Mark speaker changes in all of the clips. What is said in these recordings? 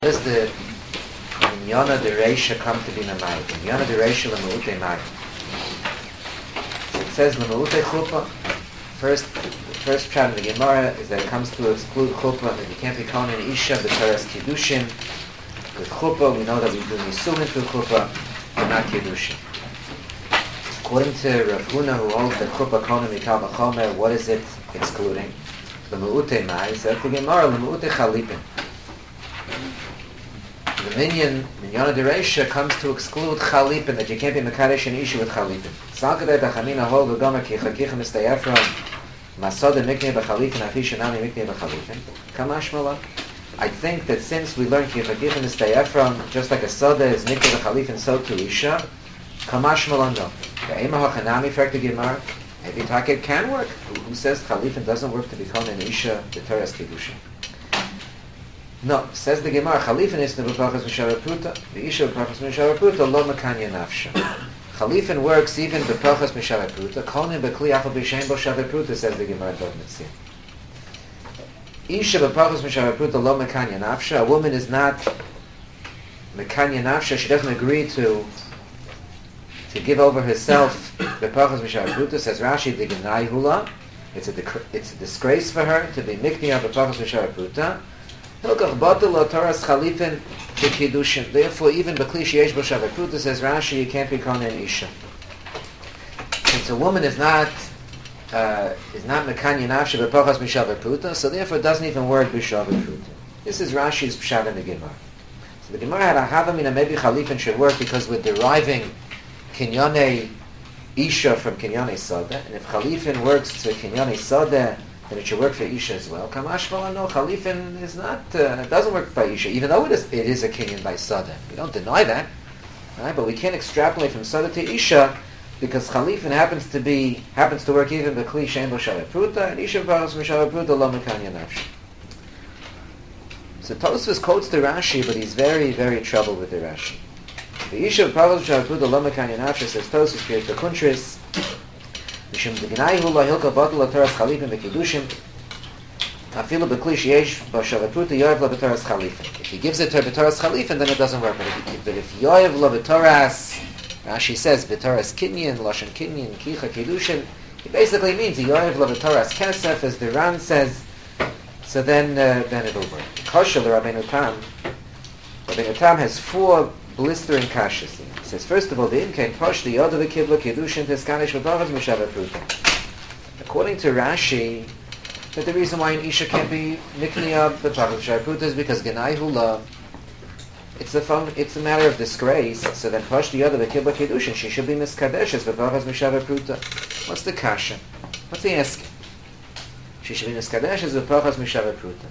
Speaker 1: Does the Minyana de Reisha come to be Namayit? Minyana de Reisha L'Me'utei Mayit. So it says L'Me'utei Chuppah. The first pshat in the Gemara is that it comes to exclude Chuppah, that you can't be calling an Isha b'Teres Kiddushin. With Chuppah, we know that we do Nisuhin through Chuppah, but not Kiddushin. According to Rav Huna, who holds that Chuppah Konim Mikal B'Chomer, what is it excluding? L'Me'utei Mayit. So the Gemara, L'Me'utei Chalipin. The Minyana de Reisha comes to exclude Chalipin, that you can't be Mekadesh an issue with Chalipin. Salkadei B'chamina hol v'gomer ki chakichem mistayefron Masada miknei b'Chalipin afi shenami miknei b'Chalipin Kamash Malach. I think that since we learned ki chakichem mistayefron, just like a Sada is miknei b'Chalipin, so to Isha, Kamash Malach no. Ve'ema ha'chanami ferk the Gemara. Maybe Taked can work. Who says Chalipin doesn't work to become an Isha b'Teres Kiddushin? No, says the Gemara, Chalifin is the b'pachas m'shavapruta, the Isha b'pachas m'shavapruta, lo mekanya nafsha. Chalifin works even b'pachas m'shavapruta, konim b'kli afal b'shem bo shavapruta, says the Gemara Dov Mitzvah. Isha b'pachas m'shavapruta, lo mekanya nafsha. A woman is not mekanya nafsha, she doesn't agree to give over herself b'pachas m'shavapruta, says Rashi, the Genai hula. It's a disgrace for her to be mikniya b'pachas m'shavapruta. Therefore, even B'kli sheyesh bo shavapruta, says Rashi, you can't be konen Isha. Since a woman is not mekanya nafsha b'pachas m'shavapruta, so therefore it doesn't even work b'shavapruta. This is Rashi's pshat in the Gemara. So the Gemara had a havamina, maybe Chalifin should work because we're deriving kinyane Isha from kinyane Sada, and if Chalifin works to kinyane Sada, then it should work for Isha as well. Kamash Malach no, Chalifin is not, doesn't work by Isha, even though it is a kinyan by Sada. We don't deny that, right? But we can't extrapolate from Sada to Isha because Chalifin happens to work even by Kli Shem B'Shavapruta, and Isha B'Shavapruta B'Shavapruta Lo Mekanya Nafsh. So Tosfos quotes the Rashi, but he's very, very troubled with the Rashi. The Isha B'Shavapruta Lo Mekanya Nafsh, says Tosfos Pirkei Kuntris. Mishum degnai hu la hilka batel la teras chalipin v'kiddushin afilu b'kli sheyesh b'shavapruta yoyev la b'teras chalipin. If he gives it to b'teras chalipin, then it doesn't work. But if yoyev la b'teras, Rashi says b'teras kinyan, lashon kinyan, kicha kiddushin, it basically means yoyev la b'teras kesef, as the Ran says. So then it'll work. Kosher Rabbeinu Tam. Rabbeinu Tam has four blistering kashas. He says, first of all, the imkain posh the yoda v'kibla kiddushin teskanish v'bachas m'shavapruta. According to Rashi, that the reason why an Isha can't be mikniya b'bachas m'shavapruta is because genai hula. It's a matter of disgrace. So then posh the yoda v'kibla kiddushin, she should be miskadeshes v'bachas m'shavapruta. What's the kasha? What's the asking? She should be miskadeshes v'bachas m'shavapruta.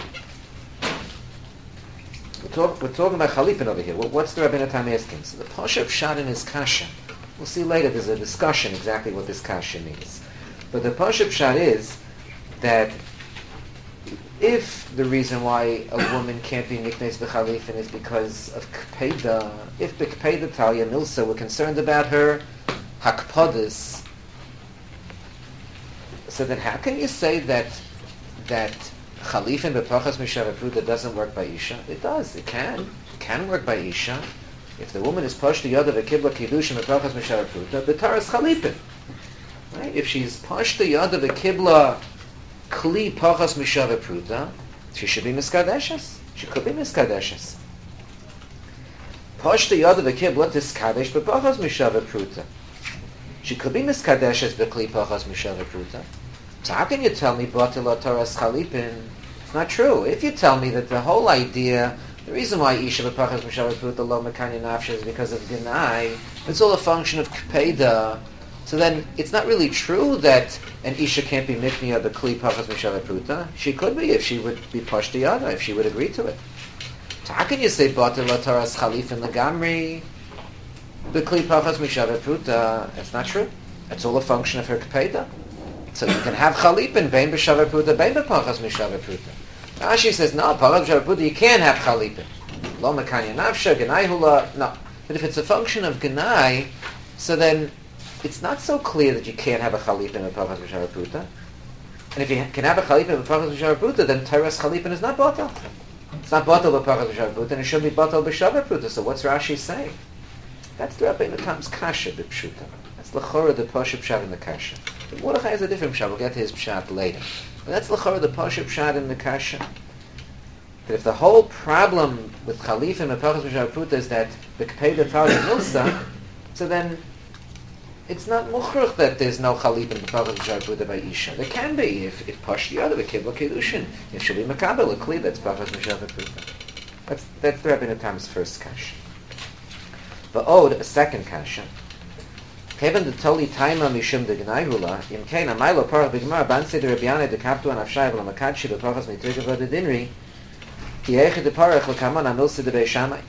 Speaker 1: We're talking about Chalipin over here. What's the Rabbeinu Tam asking? So the Pasha Pshat in his Kasha. We'll see later, there's a discussion exactly what this Kasha means. But the Pasha Pshat is that if the reason why a woman can't be Niknes B'Chalifin is because of Kpeda, if the Kpeda Talia Milsa were concerned about her Hakpadis, so then how can you say that Chalifin b'pachas m'shavapruta doesn't work by Isha? It does. It can work by Isha. If the woman is posh the yoda v'kibla kiddushin b'pachas m'shavapruta, b'taras Chalipin. Right? If she's posh the yoda v'kibla kli pachas m'shavapruta, she should be miskadeshes. She could be miskadeshes. Posh the yoda v'kibla tiskadesh b'pachas m'shavapruta. She could be miskadeshes b'kli pachas m'shavapruta. So how can you tell me Batila Taras Chalipin? It's not true. If you tell me that the whole idea, the reason why Isha B'Pachas M'Shavapruta Lo Mekanya Nafsha is because of Genai, it's all a function of Kpeda. So then it's not really true that an Isha can't be Mikniya B'Kli Pachas M'Shavapruta. She could be if she would be Pashtiyada, if she would agree to it. So how can you say Batila Taras Chalipin Lagamri B'Kli Pachas M'Shavapruta? That's not true. It's all a function of her Kpeda. So you can have Chalipin, Bein B'Shavapruta, Bein B'Pachas M'Shavapruta. Rashi says, no, Pachas M'Shavapruta, you can't have Chalipin. Lo Mekanya Nafsha, Genai Hula, no. But if it's a function of Genai, so then it's not so clear that you can't have a Chalipin of Pachas M'Shavapruta. And if you can have a Chalipin of Pachas M'Shavapruta, then Teres Chalipin is not Batal. It's not batal b'pachas b'shavar pruta, and it should be batal b'shavar pruta. So what's Rashi saying? That's the Rabbeinu Tam's kasha b'pshuta. That's l'chora the pasha pshat in the kasha. Mordechai has a different pshat. We'll get to his pshat later. But that's l'chora the pasha pshat in the kasha. That if the whole problem with chalifim and pachas b'shavar pruta is that the k'peda talia milsa, so then it's not muchruch that there's no chalifim and pachas b'shavar pruta by isha. There can be if pash the other v'kibla kedushin. If she'll be makabel a kli that's pachas b'shavar pruta. That's the Rabbeinu Tam's first kasha. But a second kasha. Kevin the toli taima mishum de gnaihula im kein amaylo parach b'gemara banse de Rabbiane de kaptu an afshay v'la makadshi b'pachas mitrika v'da dinri ki eichid de parach l'kaman amilsi de Beishamai.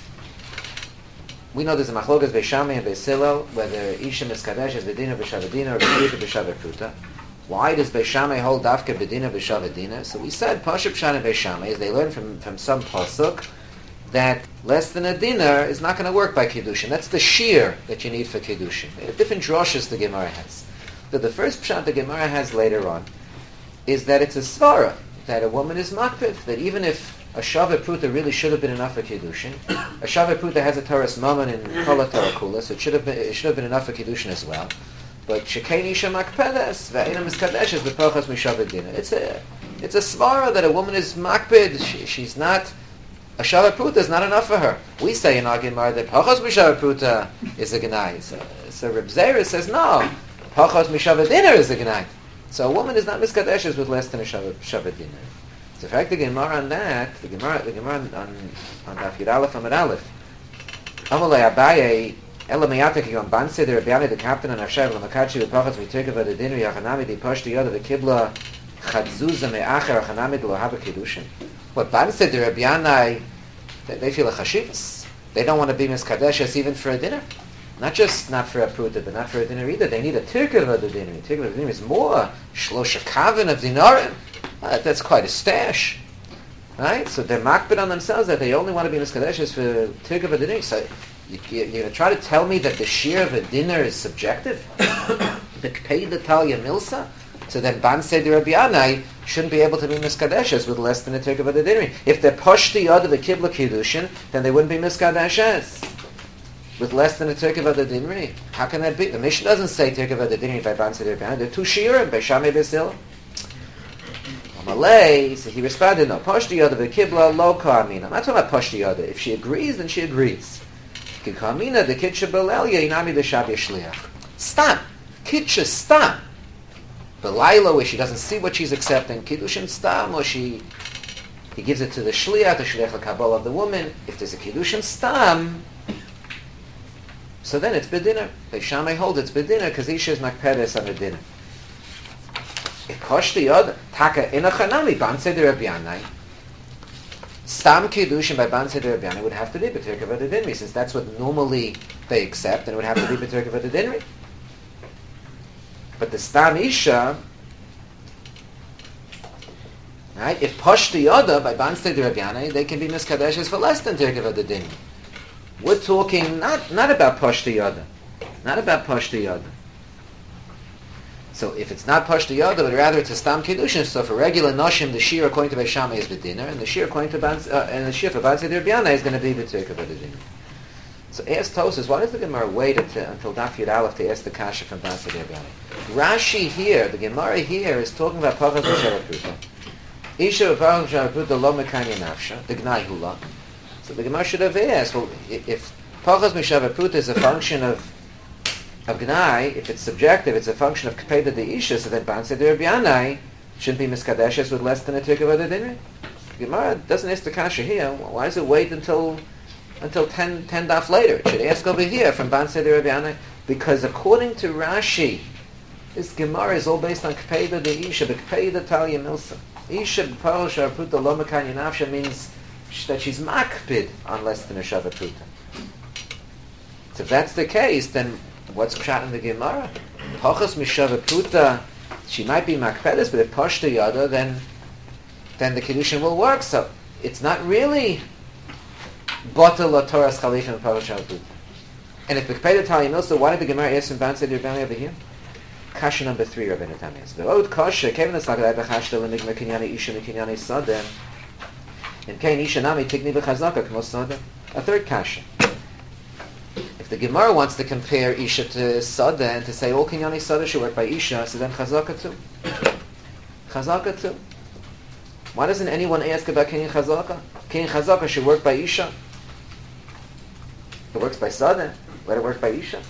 Speaker 1: We know there's a machlokas Beishamai and Beisilel whether Isha miskadesh is bedina b'shavadina or bedina b'shavapruta. Why does Beishamai hold dafka bedina b'shavadina? So we said pashup shan and Beishamai is they learn from some pasuk that less than a dinar is not going to work by Kiddushin. That's the shear that you need for Kiddushin. Different droshes the Gemara has. But the first pshat the Gemara has later on is that it's a svara, that a woman is makpid, that even if a shavet pruta really should have been enough for Kiddushin, a shavet pruta has a Taras Mammon in Kol HaTorah, so it should have been enough for Kiddushin as well. But Shekain Isha makpedes, ve'ena miskadeshes b'pochas mishavet dinner. It's a svara that a woman is makpid, she's not. A shavar pruta is not enough for her. We say in our Gemara that pachos mishavar pruta is a gnai. So Reb Zera says no, pachos mishavar dinner is a gnai. So a woman is not miskadeshes with less than a shavar dinner. So in fact the Gemara on that, the Gemara on Daf Yud Aleph Amud Aleph, Amalei Abaye Ela meyatek yom banse the Rabbiane the captain and Avshay v'lamakachi v'pachos mitirka v'da dinner yachanami di pashti yoda v'kibla chadzuza me'acher achanami di lohava kiddushin. What Ban said, the Rabbianai, they feel a chashivas. They don't want to be miskadeshes even for a dinner. Not just not for a pruta, but not for a dinner either. They need a tirkav of the dinner. A tirkav of the dinner is more shlosha kavin of dinarim. That's quite a stash. Right? So they're makbid on themselves that they only want to be miskadeshes for tirkav of the dinner. So you're going to try to tell me that the shear of a dinner is subjective? The kpei the talia milsa? So then Ban said the Rabbianai shouldn't be able to be miskadeshes with less than a tirkav of the dinner. If they're pashti yod of the kibla kiddushin, then they wouldn't be miskadeshes with less than a tirkav of the dinner. How can that be? The Mishnah doesn't say tirkav of the dinner by Ban said the Rabbianai. There are two shiurim, Beishamai Beisil. Amalei, so he responded, no, pashti yod of the kibla lo ka'amina. I'm not talking about pashti yod. If she agrees, then she agrees. Ki ka'amina the kitcha belelya inami the shav yeshliach. Stam. Kitcha stam. Belayla, where she doesn't see what she's accepting, kiddushin stam, or he gives it to the shliach l'kabbalah of the woman. If there's a kiddushin stam, so then it's bedinner. Beishamai holds it's bedinner because Isha is makpedes on a dinner. If koshti yod taka inachanami banse de Rabbianai, stam kiddushin by banse de Rabbianai would have to be b'tirkav adedinri, since that's what normally they accept, and it would have to be b'tirkav adedinri. But the Stam Isha, right? If Pashti Yoda by Banstei de Rabbianai, they can be miskadeshes for less than Tirkav of the Din. We're talking not about Pashti Yoda, not about Pashti Yoda. So if it's not Pashti Yoda, but rather it's a Stam Kiddushin, so for regular Noshim, the Shir according to Beishamai is Bedinner, and the Shir according to and the Shir for Banstei de Rabbianai is going to be Tirkav of the Din. So ask Tosas, why does the Gemara wait until Daf Yud Aleph to ask the kasha from Banstei de Rabbianai? Rashi here, the Gemara here, is talking about Pachas Mishavar Pruta. Isha Pachas Mishavar Pruta lo mekanya nafsha, the Gnai Hula. So the Gemara should have asked, well, if Pachas Mishavar Pruta is a function of Gnai, if it's subjective, it's a function of Kpeda de Isha, so then Banstei de Rabbianai shouldn't be miskadeshes with less than a tirkav of the dinner. The Gemara doesn't ask the kasha here. Why does it wait until 10 daf later? It should ask over here from Banstei de Rabbianai, because according to Rashi, this Gemara is all based on Kpeda de Isha, but Kpeda Talia Milsa. Isha B'Parosha Pruta Lo Mekanya Nafsha means that she's makpid on less than a Shavat Pruta. So if that's the case, then what's pshat in the Gemara? Pachas Mishavat Pruta, she might be makpedes, but if Pashta Yada, then the Kiddushin will work. So it's not really Batal La Torah's Chalif and Parashat Pruta. And if the Kpeda Talia Milsa, why did the Gemara ask from Banstei de Rabbianai over here? Kasha number 3, Rabbeinu Tam is. V'od kasha, kevin es lagadai b'chashta l'migma kinyani isha mikinyani sadem. In Kain Isha Nami Tigni B'Chazaka K'mo Sada. A third kasha. If the Gemara wants to compare Isha to Sada and to say all Kinyani Sada should work by Isha, so then Chazaka too. Chazaka too. Why doesn't anyone ask about Kinyan Chazaka? Kinyan Chazaka should work by Isha. It works by Sada. Let it work by Isha.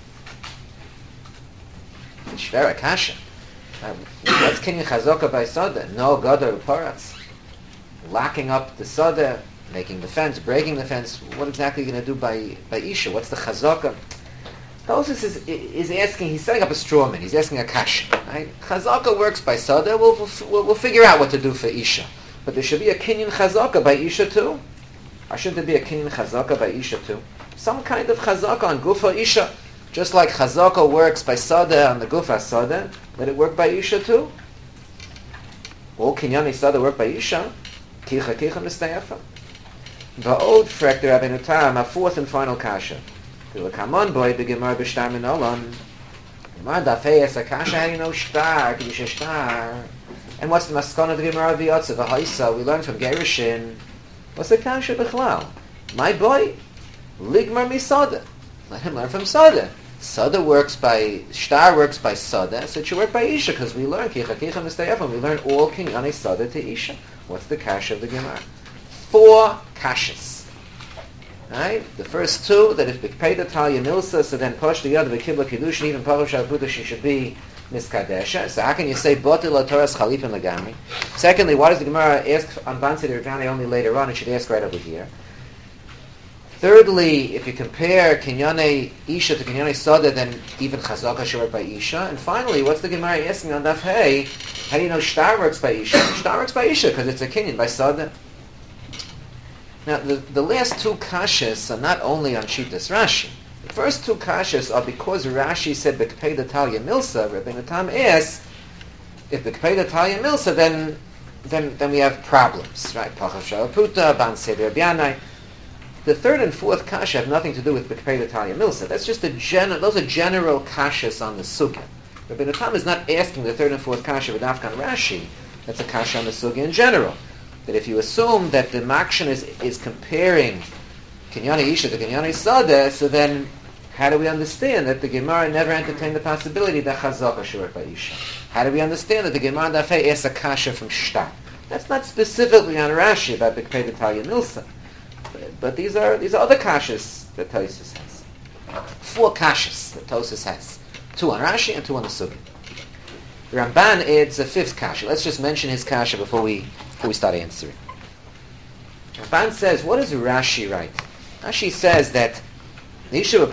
Speaker 1: Shvera Kasha. What's Kinyan Chazaka by Sada? No Gadar Paratz. Locking up the Sada, making the fence, breaking the fence. What exactly are you going to do by Isha? What's the Chazaka? Tosis is asking, he's setting up a straw man. He's asking a kasha. Right? Chazaka works by Sada. We'll figure out what to do for Isha. But there should be a Kinyan Chazaka by Isha too. Or should there be a Kinyan Chazaka by Isha too? Some kind of Chazaka on Gufa Isha. Just like Chazaka works by Sada on the Gufa Sada, let it work by Isha too. All Kinyani Sada work by Isha. Kicha Mistayafa. Va'od Frek the Rabbeinu Tam, a fourth and final kasha. The Kamon boy the Gemara b'shtar min olam. Gemara dafei es a kasha how do you know shtar? Kedusha shtar. And what's the maskon of the Gemara v'yotze v'haisa? We learn from Gerushin. What's the kasha b'chlal? My boy, ligmar misada. Let him learn from Sada. Sada works by shtar works by Sada, so it should work by Isha because we learn kicha mistayafim. We learn all kinyani Sada to Isha. What's the kasha of the Gemara? 4 kashas. Right? The first 2, that if B'kpeda Talya Milsa, so then Posh the other B'kibla Kiddushin, even Parashat Puta, she should be Miskadesha. So how can you say Botil Torah's Chalipin Lagami? Secondly, why does the Gemara ask on Bansi Dirgani only later on? It should ask right over here. Thirdly, if you compare Kinyane Isha to Kinyane Sada, then even Chazaka should work by Isha. And finally, what's the Gemara asking on Daf Hey? How do you know Shtar works by Isha? Shtar works by Isha because it's a Kinyan by Sada. Now, the last 2 kashas are not only on Shitas Rashi. The first 2 kashas are because Rashi said B'kpeda Talya Milsa. Rabbeinu Tam asks, if B'kpeda Talya Milsa, then we have problems, right? Pachasha Puta, Ban Seder B'yanai. The third and fourth kasha have nothing to do with B'kpeda Talya Milsa. That's just those are general kashas on the sugya. Rabbeinu Tam is not asking the third and fourth kasha with Afghan Rashi. That's a kasha on the sugya in general. That if you assume that the Makshan is comparing Kinyani Isha to Kinyani Sada, so then how do we understand that the Gemara never entertained the possibility that Chazaka should work by Isha? How do we understand that the Gemara Dafei asks a kasha from Shtar? That's not specifically on Rashi about B'kpeda Talya Milsa. But these are other kashas that Tosfos has. 4 kashas that Tosfos has. 2 on Rashi and 2 on the Sugi. Ramban adds a 5th kasha. Let's just mention his kasha before we start answering. Ramban says, what does Rashi write? Rashi says that therefore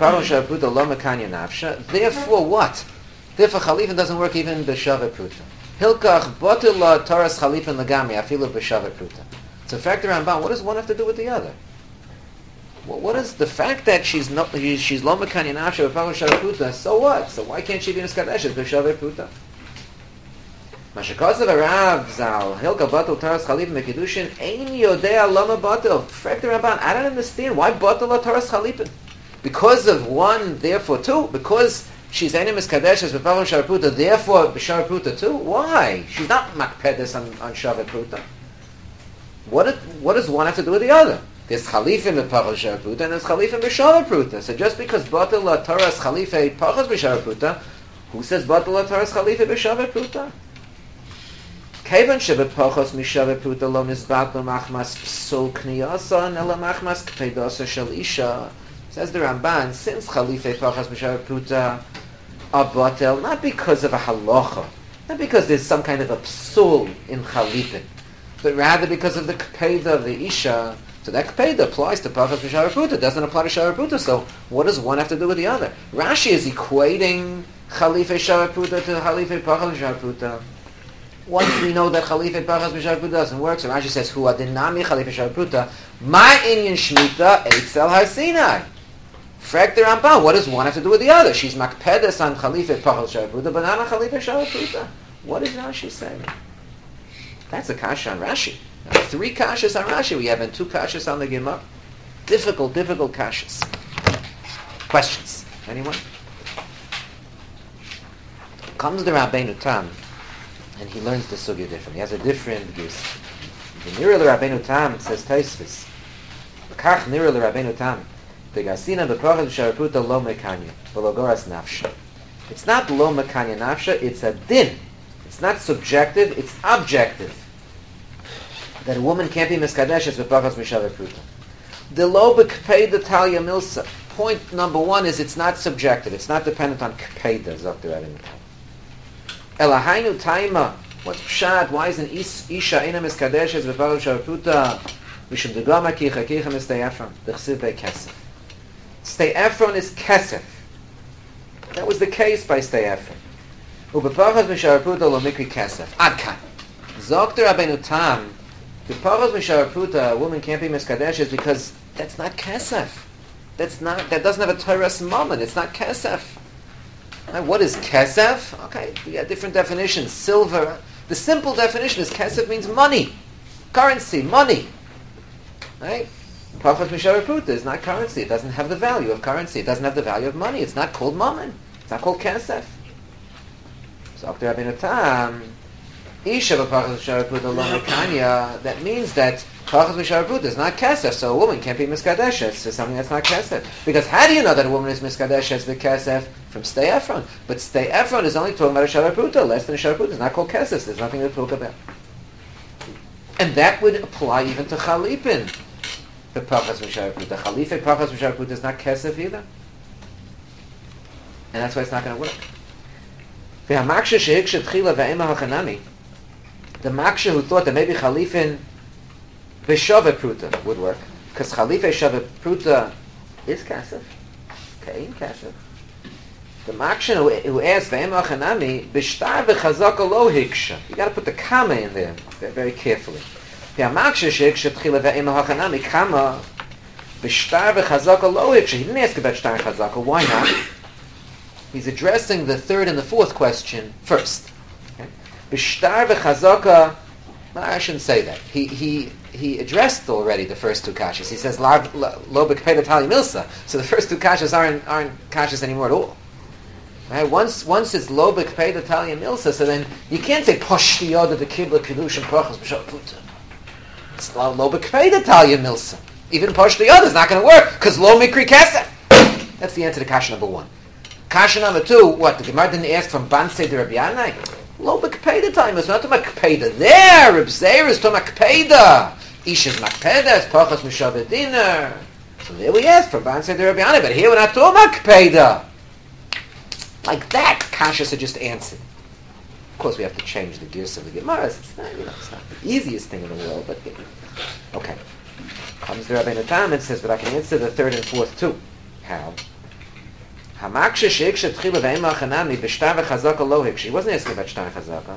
Speaker 1: what? Therefore Chalifin doesn't work even b'shaveh pruta. Hilkach botila taras Chalifin lagami afilu b'shaveh pruta. So fact Ramban, what does one have to do with the other? What is the fact that she's lo mekanya nafsha b'shaveh pruta? So what? So why can't she be niskadeshes b'shaveh pruta? Mashakasav Arav Zal Hilka Batel Taras Chalipin Mekidushin Ein Yodea Lama Batel. Frek the Rabban, I don't understand why Batel Taras Chalipin. Because of 1, therefore 2. Because she's Einimis Kadeshes B'Pavon Sharputa, therefore B'Sharputa 2. Why? She's not Makpedes on Shavet Pruta. What does one have to do with the other? There's Chalifin B'Pavon Sharputa and there's Chalifin B'Shavet Pruta. So just because Batel Taras Chalife Pachos B'Shavet Pruta, who says Batel Taras Chalife B'Shavet Pruta? Kevan shebepachos mishaveh pruta lo nizbat lo machmas psul kniyasa nela machmas kpedasa shel isha. Says the Ramban, since Chalifei pachos mishaveh pruta are batel, not because of a halacha, not because there's some kind of a psul in Chalipin, but rather because of the kpeda of the isha. So that kpeda applies to pachos mishaveh pruta, doesn't apply to shaveh pruta. So what does one have to do with the other? Rashi is equating Chalifei shaveh pruta to Chalifei pachos mishaveh pruta. Once we know that Chalifet Pachas B'Shaveh Pruta doesn't work, so Rashi says, Hu adinami Chalifet B'Shaveh Pruta, Ma inyan Shmita Eitzel Har Sinai. Frek the Ramban, what does one have to do with the other? She's Makpedes on Chalifet Pachas B'Shaveh Pruta, but not on Chalifet B'Shaveh Pruta. What is Rashi saying? That's a kasha on Rashi. Now, 3 kashas on Rashi we have, and 2 kashas on the Gemara. Difficult kashas. Questions? Anyone? Comes the Rabbeinu Tam, and he learns the sugya different. He has a different giz. Nira l'Rabbeinu Tam, says Tosfos. Kach nira l'Rabbeinu Tam. V'gasina b'prachas v'sharaputa lo mekanya, v'lo goras nafsha. It's not lo mekanya nafsha, it's a din. It's not subjective, it's objective. That a woman can't be miskadeshes b'prachas v'sharaputa. The lo b'kpeda talya milsa. Point number one is it's not subjective. It's not dependent on kpeda, zok the Rabbeinu Tam. Elahainu taima. What's pshat? Why isn't isha ina miskadeshes b'prachas v'sharaputa? Mishum degama kicha mistei Ephron. D'chsiv be kesef. Stei Ephron is kesef. That was the case by Stei Ephron. U'b'pachas v'sharaputa lo mikri kesef. Adkan. Zok the Rabbeinu Tam. B'pachas v'sharaputa, a woman can't be miskadeshes because that's not kesef. That doesn't have a Torah's moment. It's not kesef. Right, what is kesef? Okay, we got different definitions. Silver. The simple definition is kesef means money. Currency, money. Right? Pachas Misharaputa is not currency. It doesn't have the value of currency. It doesn't have the value of money. It's not called mammon. It's not called kesef. So after Rabbeinu Tam, Isha b'Pachas Misharaputa lo mekanya, that means that Pachas Misharaputa is not kesef, so a woman can't be miskadeshes to something that's not kesef. Because how do you know that a woman is miskadeshes with kesef? From Stei Ephron. But Stei Ephron is only talking about a Sharaputa. Less than a Sharaputa. It's not called kesef. There's nothing to talk about. And that would apply even to Chalipin. The Pachas V'Sharaputa. Chalife Pachas V'Sharaputa is not kesef either. And that's why it's not going to work. The Maksha who thought that maybe Chalifin B'Shaveh Pruta would work. Because Chalife Shaveh Pruta is kesef. Okay, kesef. The Maksha who asked Ve'ema Chanami B'Shtar V'Chazaka Lo Hiksha. You got to put the comma in there very carefully. He didn't ask about Shtar and Chazaka. Why not? He's addressing the third and the fourth question first. B'Shtar v'Chazaka, I shouldn't say that. He addressed already the first two kashas. He says lo b'kpeda tali milsa. So the first two kashas aren't kashas anymore at all. Right? Once it's lo b'kpeda tali milsa, so then you can't say poshti yoda the kibla kedushin prachas b'shaputa. It's lo b'kpeda talya milsa. Even poshti yoda is not going to work because lo mikri kesef. That's the answer to kasha number one. Kasha number two, what? The Gemara didn't ask from Bansei de Rabbi Yanai? Lo b'kpeda talya milsa. Not to makpeda. There, Reb Zeir is to makpeda. Isha's makpeda is pachas mishaveh dinner. So there we asked from Bansei de Rabbi Yanai, but here we're not to makpeda. Like that, kasha should just answer. Of course, we have to change the gears of the Gemara. It's not the easiest thing in the world, but okay. Comes the Rabbeinu Tam and says, but I can answer the third and fourth too. How? He wasn't asking about Shtar and Chazaka.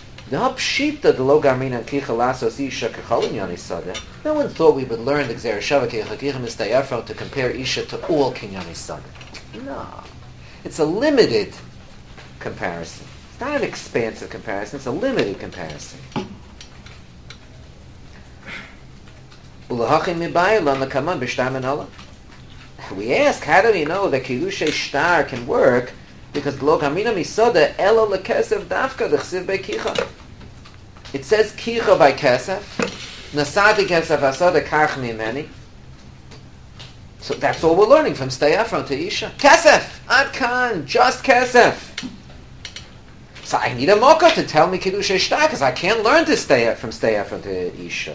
Speaker 1: No one thought we would learn the Gzera Shava to compare Isha to all Kinyan Sada. No. It's a limited comparison. It's not an expansive comparison, it's a limited comparison. We ask, how do we know that Kiddushay Shtar can work? Because Lo Gamina Misoda Elo Lekesef Dafka D'chsiv Bei Kicha. It says Kicha by Kesef. Nasati Kesef Asoda Kach Mimeni. So that's all we're learning from Stei Ephron to Isha. Kesef! Adkan! Just Kesef! So I need a mocha to tell me Kiddushay Shtar because I can't learn to from Stei Ephron to Isha.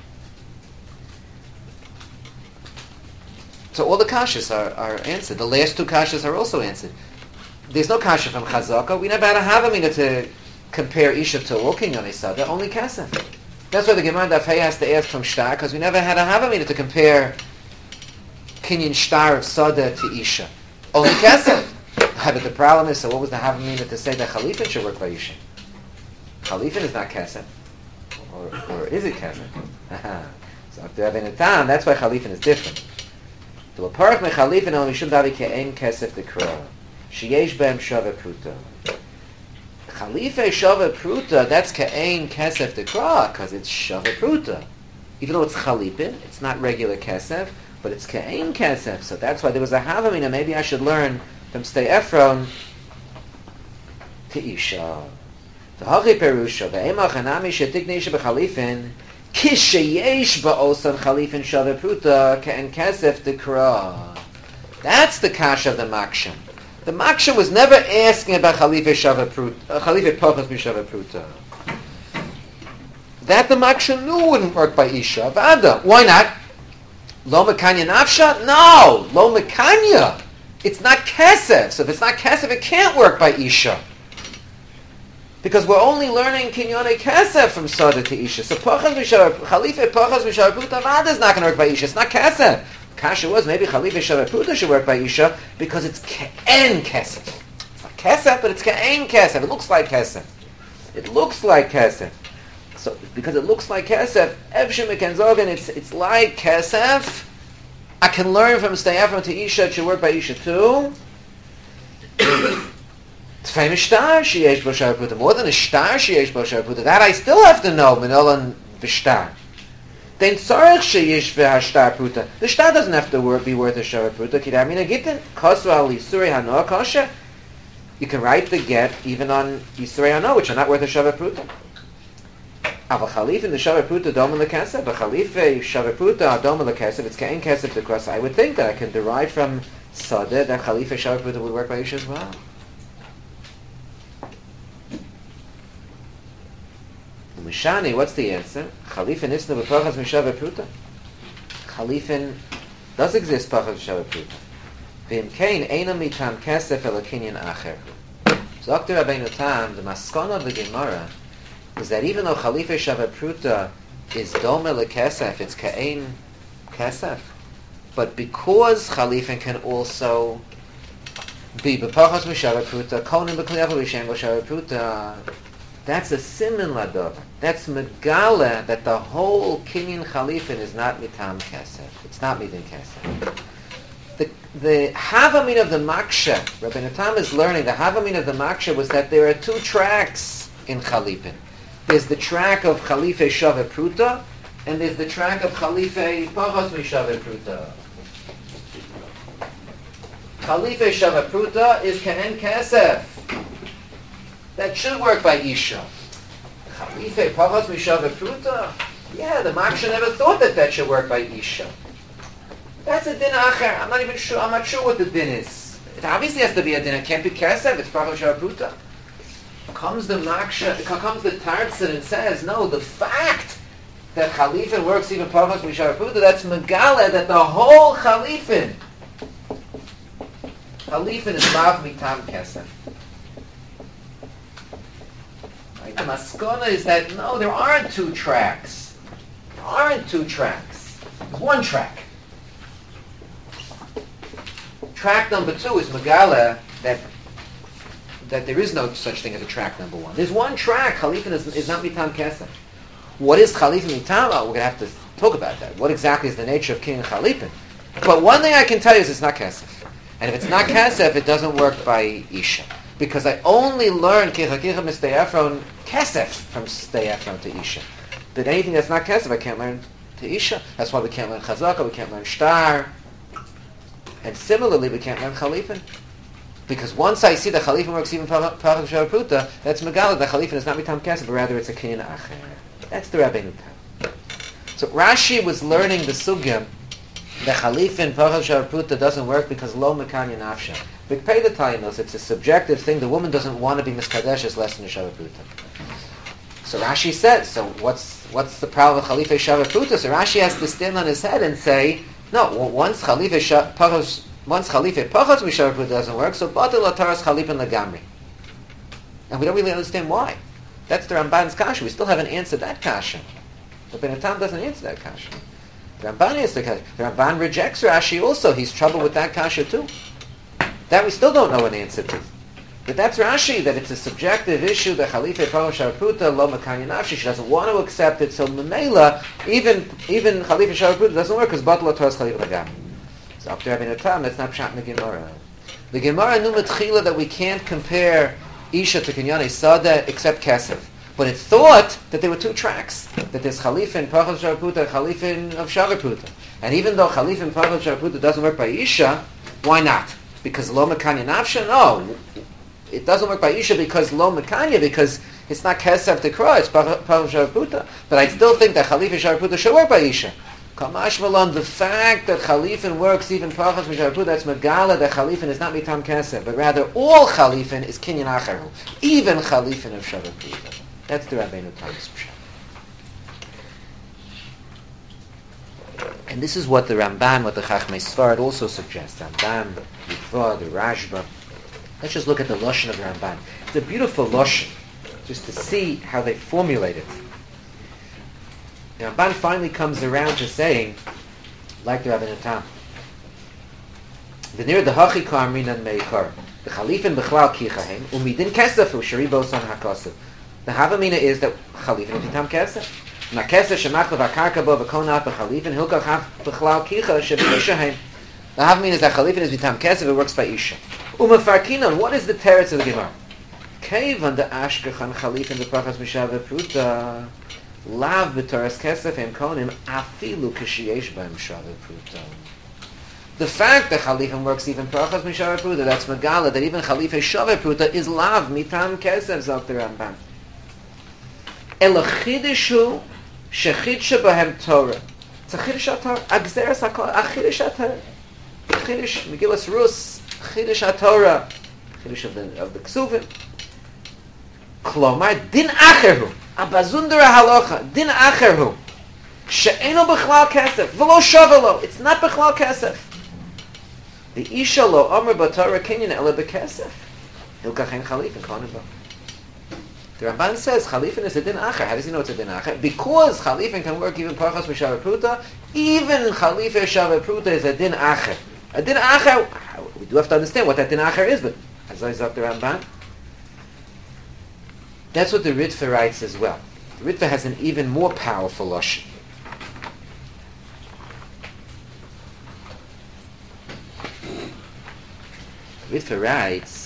Speaker 1: So all the kashas are answered. The last two kashas are also answered. There's no kasha from Chazaka. We never had a Havamina to compare Isha to all Kinyan Sada, only Kesef. That's why the Gemara Daf Hey has to ask from Shtar, because we never had a Havamina to compare Kinyan Shtar of Sada to Isha. Only Kesef. But the problem is, so what was the Havamina to say that Chalifin should work by Isha? Chalifin is not Kesef. Or is it Kesef? So after Rabbeinu Tam, that's why Chalifin is different. The Parach Mechalifin al Mishum Davi Ke'en Kesef Dekra. Sheyesh Bem Shaveh Pruta. Chalife Shaveh Pruta, that's Ke'en Kesef Dekra, because it's Shaveh Pruta. Even though it's Chalipin, it's not regular Kesef, but it's Ke'en Kesef. So that's why there was a Havamina. Maybe I should learn from Stei Ephron to Isha. The Hachi Perusha, Ve'ema Chanami Shetikne Isha B'Chalifin, Kishayesh ba'osan chalifin shava pruta ke'en kesef dekra. That's the kasha of the Maksha. The Maksha was never asking about chalifin shava pruta, chalifin pachas mishava pruta. That the Maksha knew wouldn't work by Isha. Vada. Why not? Lo mekanya nafsha? No! Lo mekanya! It's not kesef. So if it's not kesef, it can't work by Isha. Because we're only learning kinyone kesef from Sada to Isha. So pachas mishava, chalife pachas mishava pruta, Vada is not going to work by Isha. It's not kesef. Kasha was maybe chalife shava pruta should work by Isha because it's ke'en kesef. It's not kesef, but it's ke'en kesef. It looks like kesef. It looks like kesef. So, because it looks like kesef, Evshim Eken Zogan, it's like kesef. I can learn from Stayafron to Isha, it should work by Isha too. Tfei Mishtar, Sheyesh Bo Shava Pruta, more than a Shtar, Sheyesh Bo Shava Pruta. That I still have to know, Minolan Vishtar. Then Tzarech Sheyesh V'Hashtar Pruta. The Shtar doesn't have to be worth a Shava Pruta. Kidamina Gittin, Kosu Al Yisurei Hanoah Kosher. You can write the get even on Yisurei Hanoah, which are not worth a Shava Pruta. Ava Chalif in the Shava Pruta Doma Lekesef, but Chalif Shava Pruta Doma Lekesef, it's Ke'en Kesef because I would think that I can derive from Sadeh that Chalif Shava Pruta would work by Isha as well. Mishani, what's the answer? Chalifin Isna B'Pachas Mishava Pruta. Chalifin does exist Pachas Mishava Pruta. V'im Kein Eina Mitam Kesef El Kinyan Acher. So Dr. Rabbeinu Tam, the maskana of the Gemara is that even though Chalife Shava Pruta is Dome LeKesef, it's Ka'ein Kesef, but because Chalifin can also be B'Pachas Mishava Pruta, Konim B'Kliyav B'Shem B'Shava Pruta, that's a simin ladov. That's megala that the whole Kinyan Chalifin is not Mitam Kesef. It's not Midin Kesef. The Havamin of the Maksha, Rabbeinu Tam is learning, the Havamin of the Maksha was that there are two tracks in Chalifin. There's the track of Chalife Shava Pruta, and there's the track of Chalife Pachas Mishava Pruta. Chalife Shava Pruta is Kehen Kesef. That should work by Isha. Chalife Pachas Mishava Pruta? Yeah, the Maksha never thought that should work by Isha. That's a din acher. I'm not sure what the din is. It obviously has to be a din. It can't be Kesef, it's Pachas Mishava Pruta. Comes the Maksha, comes the Tarzan and says, no, the fact that Chalifin works even Pachas Mishava Pruta, that's Megala, that the whole Chalifin is Mav Mitam Kesef. Right? The Maskona is that, no, there aren't two tracks. There aren't two tracks. There's one track. Track number 2 is Megala, that there is no such thing as a track number 1. There's one track. Chalifin is not Mitam Kesef. What is Chalifin Mitam? We're going to have to talk about that. What exactly is the nature of King Chalifin? But one thing I can tell you is it's not Kesef. And if it's not Kesef, it doesn't work by Isha. Because I only learned Kicha Mistayafron Kesef from Stayafron to Isha. But anything that's not Kesef, I can't learn to Isha. That's why we can't learn Chazaka, we can't learn Shtar. And similarly, we can't learn Chalifin. Because once I see the Chalifin works even Pachas Mishava Pruta, that's Megala, the Chalifin is not Mitam Kesef, but rather it's a Kinyan Acher. That's the Rabbeinu Tam. So Rashi was learning the Sugya, the Chalifin Pachas Mishava Pruta doesn't work because Lo Mekanya Nafsha. B'Kpei the Tainos, it's a subjective thing, the woman doesn't want to be Miskadesh less than Shava Pruta. So Rashi says, so what's the problem with Chalife Shava Pruta? So Rashi has to stand on his head and say, no, once Chalife Pachas Mishava Pruta doesn't work, so Batel Ataras Chalipin Lagamri. And we don't really understand why. That's the Ramban's kasha. We still haven't answered that kasha. But Ben Tam doesn't answer that kasha. The Ramban answers the kasha. The Ramban rejects Rashi also. He's troubled with that kasha too. That we still don't know an answer to. But that's Rashi, that it's a subjective issue, that Chalife Pachas Mishava Pruta, Lo Mekanya Nafshi, she doesn't want to accept it, so Memela, even Chalife Mishava Pruta doesn't work, because Batel Ataras Chalipin Lagamri. So up to Rabbeinu Tam, that's not pshat in the Gemara. The Gemara knew Metchila that we can't compare Isha to Kinyane Sada except Kesef. But it thought that there were two tracks, that there's Chalifin Pachas Mishava Pruta, Chalifin of Shava Pruta. And even though Chalifin Pachas Mishava Pruta doesn't work by Isha, why not? Because Lo Mekanya Nafsha? No. It doesn't work by Isha because Lo Mekanya, because It's not Kesef to Kra, it's Parach Sharapruta. But I still think that Chalifin Sharapruta should work by Isha. Kamash Malon, the fact that Chalifin works even Parach Sharapruta, that's Megala that Chalifin is not Mitam Kesef, but rather all Chalifin is Kinyan Acharu. Even Chalifin of Sharapruta. That's the Rabbeinu Tam's Pshat. And this is what the Ramban, what the Chachmei Sfarad also suggests. Ramban, Yitva, the Rashba. Let's just look at the Lashon of the Ramban. It's a beautiful Lashon, just to see how they formulate it. The Ramban finally comes around to saying, like the Rabbeinu Tam, the near the Hachi Karminan Meikar, the Chalifin Bechlal Kichahem, Umidin Kesefu Sharibo Son HaKosev. The Havamina is that Chalifin is Yitam Kesef. Nakesef Shemachlev HaKarka Bo V'Konat B'Chalifin Hilkach Bechlal Kicha Sheb'Ishahem. The Havamina is that Chalifin is Yitam Kesef, it works by Isha. Umefarkinon, what is the teretz of the Gemara? Keivan the Ashkechan Chalifin the Pachas Mishav Pruta Lav b'Toras Kesef Hem Konim Afilu K'Shiesh B'Hem Mishav Pruta. The fact that Chalifin works even Pachas Mishav Pruta, that's Megala, that even Chalifin Shav Pruta is Lav Mitam Kesef, Zok the Ramban. Elachidishu Shechidsha B'Hem Torah. It's a Chidish HaTorah. Agzeres HaKol, a Chidish HaTorah. Chidish, Megillas Rus, Chidish HaTorah. Chidish of the Ksuvim. Klomar, Din Acherhu. Abazundara Halacha. Din Acherhu. She'eno B'chlal Kesef. V'lo Shavalo. It's not B'chlal Kesef. The Isha lo Omer B'Torah Kenyan Ela B'Kesef. Hilkachen Chalifin Konim Bo. The Ramban says Chalifin is a din acher. How does he know it's a din acher? Because Chalifin can work even Parchas Mishav Pruta, even Chalifin Shav Pruta is a din acher. A din acher, we do have to understand what that din acher is, but as I said the Ramban, that's what the Ritva writes as well. The Ritva has an even more powerful lashon. The Ritva writes,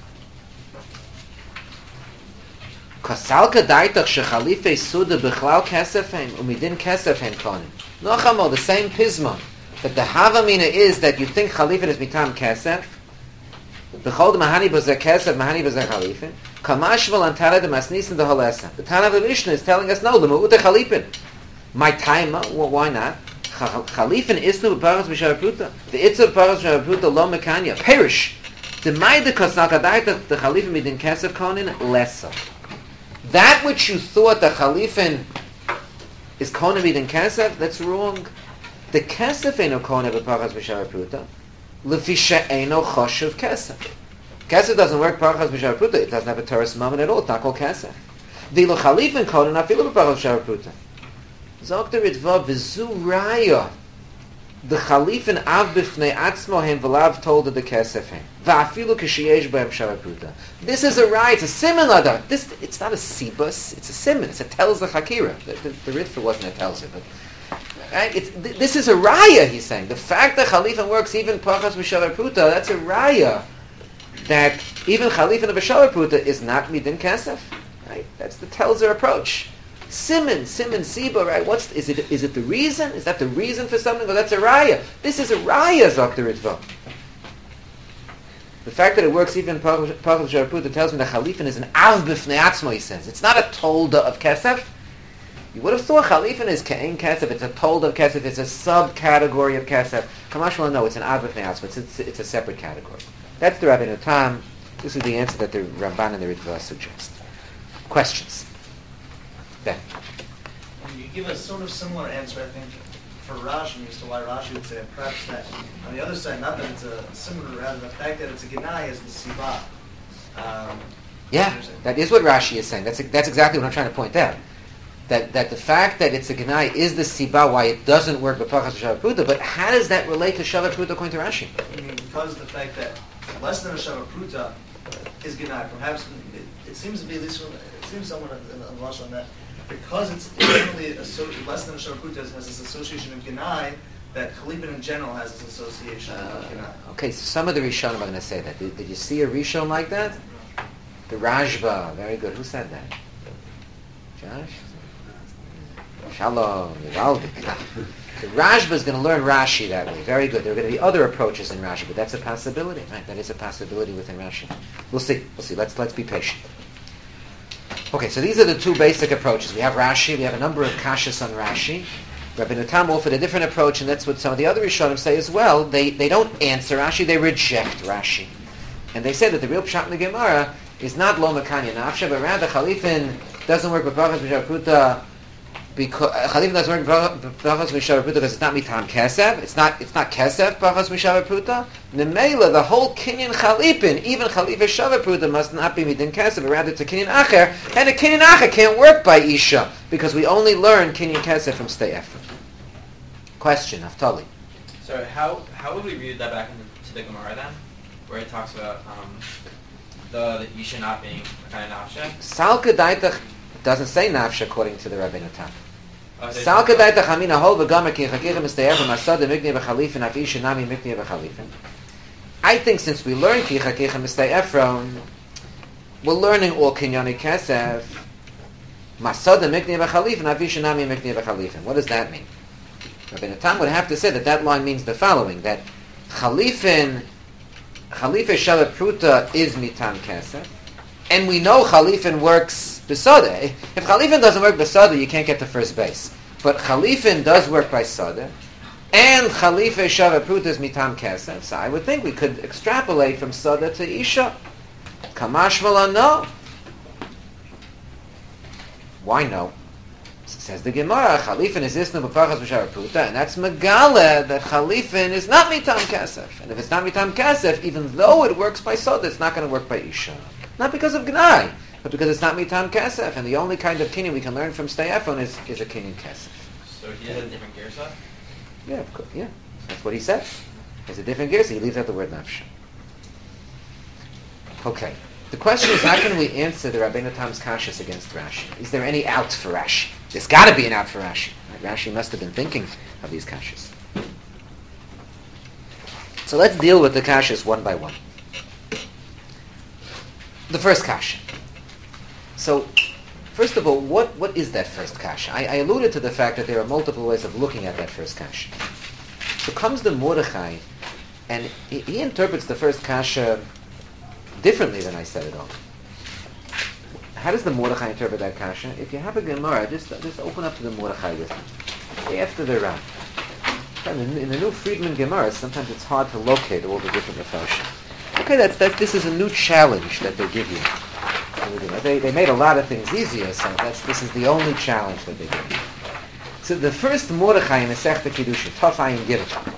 Speaker 1: Kasalka daitach shechalife suda b'chlal kesefem umidin kesefem konim. Nochamo, the same pismon, that the havamina is that you think chalifin is mitam kesef. B'chol de mahani b'zeh kesef, mahani b'zeh chalifin. Kamashval antara de masnisin de holesa. The Tana of the Mishnah is telling us no, the ma'ute chalifin. My time, well, why not? Chalifin isnu b'paras b'shav pruta. The itza b'paras b'shav pruta lo mekanya. Perish. The maida kasalka daitach the chalifin midin kesef konin lessa. That which you thought the Chalifin is Konavid and Kesef, that's wrong. The Kesef ain't no Konav Parchas B'Shav Pruta. Lefisha ain't no Choshev Kesef. Kesef doesn't work Parchas B'Shav Pruta. It doesn't have a Teres moment at all. It's not called Kesef. The Chalifin Konav not feel Parchas B'Shav Pruta. Zok the Ritva v'zu raya. The Chalifin av b'fnei atzmo hem v'lav told the Kesef hem. Va'afilu k'shiesh b'hem Shav Pruta. This is a raya. It's a siman ladar. It's not a sibus. It's a siman. It's a tells the chakira. The Ritva wasn't a tells it, but right? This is a raya. He's saying the fact that Chalifin works even Parchas B'Shav Pruta. That's a raya that even Chalifin of B'Shav Pruta is not midin Kesef. Right? That's the Telzer approach. Siman, Siba, right? Is it the reason? Is that the reason for something? Well, that's a raya. This is a raya, Zok the Ritva. The fact that it works even in Parchas B'Shav Pruta tells me that Chalifin is an av b'fnei atzmo, he says. It's not a tolda of Kesef. You would have thought Chalifin is Ke'en Kesef. It's a tolda of Kesef. It's a subcategory of Kesef. Kamashmal, no, it's an av b'fnei atzmo. It's a separate category. That's the Rabbeinu Tam. This is the answer that the Ramban and the Ritva suggest. Questions? Ben.
Speaker 2: You give a sort of similar answer, I think, for Rashi as to why Rashi would say perhaps that on the other side, not that it's a similar, rather the fact that it's a Genai is the Siba.
Speaker 1: Yeah, that is what Rashi is saying. That's exactly what I'm trying to point out. That the fact that it's a Genai is the Siba why it doesn't work with Parchas Shavuot Pruta, but how does that relate to Shavuot Pruta according to Rashi?
Speaker 2: I mean, because of the fact that less than a Shavuot Pruta is Genai, perhaps it seems to be at least it seems somewhat in the Lashon on that. Because it's generally less than a Shavuot Pruta has this association of Genai, that Chalipin in general has this association of Genai.
Speaker 1: Okay, so some of the Rishonim are going to say that. Did you see a Rishon like that? The Rashba, very good. Who said that? Josh? Shalom, Yivaldik. The Rashba is going to learn Rashi that way. Very good. There are going to be other approaches in Rashi, but that's a possibility. Right? That is a possibility within Rashi. We'll see. Let's be patient. Okay, so these are the two basic approaches. We have Rashi, we have a number of kashas on Rashi. Rabbeinu Tam offered a different approach, and that's what some of the other Rishonim say as well. They don't answer Rashi, they reject Rashi. And they say that the real pshat in the Gemara is not lo makanya nafsha, but rather Chalifin doesn't work with brachas b'shar pruta because Chalifin doesn't work with brachas b'shar pruta because it's not mitam kesef. It's not kesef brachas b'shar pruta. Nemela, the whole kinyan Chalipin, even Chalif b'shar pruta, must not be mitam kesef, but rather it's a kinyan acher, and a kinyan acher can't work by isha because we only learn kinyan kesef from stay effort. Question, Naftali.
Speaker 3: So how would we read that back into the Gemara then, where it talks about the Isha not being a kind of nafsha?
Speaker 1: Salka daitach doesn't say nafsha according to the Rabbeinu Tam. Salka daitach hamina hol v'gamer ki chakirem mistayevim asad miknei b'chalifin af isha nami miknei b'chalifin. I think since we learn ki chakirem mistayevim, we're learning all kinyani kesef. Masad miknei b'chalifin af isha nami miknei b'chalifin. What does that mean? Rabbeinu Tam would have to say that line means the following: that Chalife Shalat Pruta is mitam kesef, and we know Chalifin works besada. If Chalifin doesn't work besada, you can't get to first base. But Chalifin does work by sada, and Chalife Shalat Pruta is mitam kesef. So I would think we could extrapolate from sada to isha. Kamash Mala, no. Why no? Says the Gemara, Chalifin is isna b'parchas b'shar pruta, and that's megala that Chalifin is not mitam kesef. And if it's not mitam kesef, even though it works by soda, it's not going to work by isha. Not because of gnai, but because it's not mitam kesef. And the only kind of kinyan we can learn from stayafon is a kinyan kesef.
Speaker 3: So he has a different gersa?
Speaker 1: Yeah, of course, yeah. That's what he says. There's a different gersa. He leaves out the word nafsha. Okay. The question is, how can we answer the Rabbeinu Tam's kashas against Rashi? Is there any out for Rashi? There's got to be an out for Rashi. Rashi must have been thinking of these kashas. So let's deal with the kashas one by one. The first kasha. So, first of all, what is that first kasha? I alluded to the fact that there are multiple ways of looking at that first kasha. So comes the Mordechai, and he interprets the first kasha differently than I said it all. How does the Mordechai interpret that kasha? If you have a Gemara, just open up to the Mordechai with me. After the Ram. In the new Friedman Gemara, sometimes it's hard to locate all the different Mefarshim. Okay, this is a new challenge that they give you. They made a lot of things easier, so this is the only challenge that they give you. So the first Mordechai in the Masechta Kiddushin, Tov Ayin Gimel.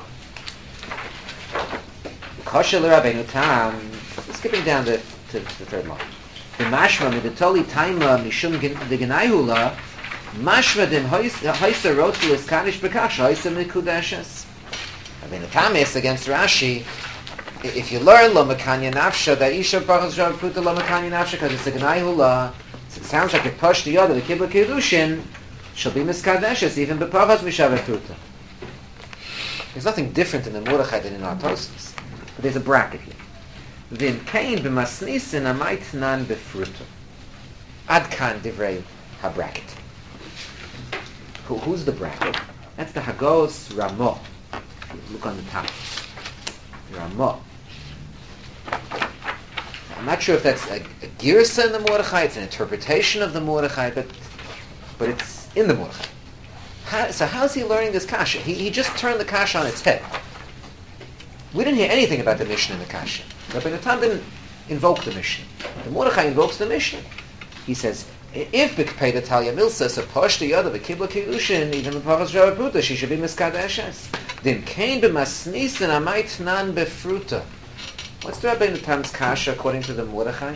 Speaker 1: Kasha l'Rabbeinu Tam. Skipping down to the third line. The mashma midetoli taima mishum the genaihula mashma dem hoysa rotzi is kanish bekash hoysa mikudeshes. Rabbeinu Tam is against Rashi. If you learn lo makanya nafsha that isha brachas shav pruta lo makanya nafsha because it's a genaihula, it sounds like a push the other the kibbutz kiddushin shall be miskadeshes even beparachas mishav pruta. There's nothing different in the Mordechai than in our Tosfos, but there's a bracket here. Vim kain b'masnisin amaitnan befruto. Ad kan divrei habracket. Who's the bracket? That's the Hagos Ramo. Look on the top. Ramo. I'm not sure if that's a girsa in the Mordechai. It's an interpretation of the Mordechai, but it's in the Mordechai. So how's he learning this kasha? He just turned the kasha on its head. We didn't hear anything about the Mishnah in the kasha. Rabbeinu Tam didn't invoke the Mishnah. The Mordechai invokes the Mishnah. He says, if B'kpei the Talia Milsa, so posh the other, B'kibla Kiddushin, even the Parvas Java Pruta, she should be Miskadeshes. Then kain b'masnisin amait nan befruta. What's the Rabbeinu Tam's kasha according to the Mordechai?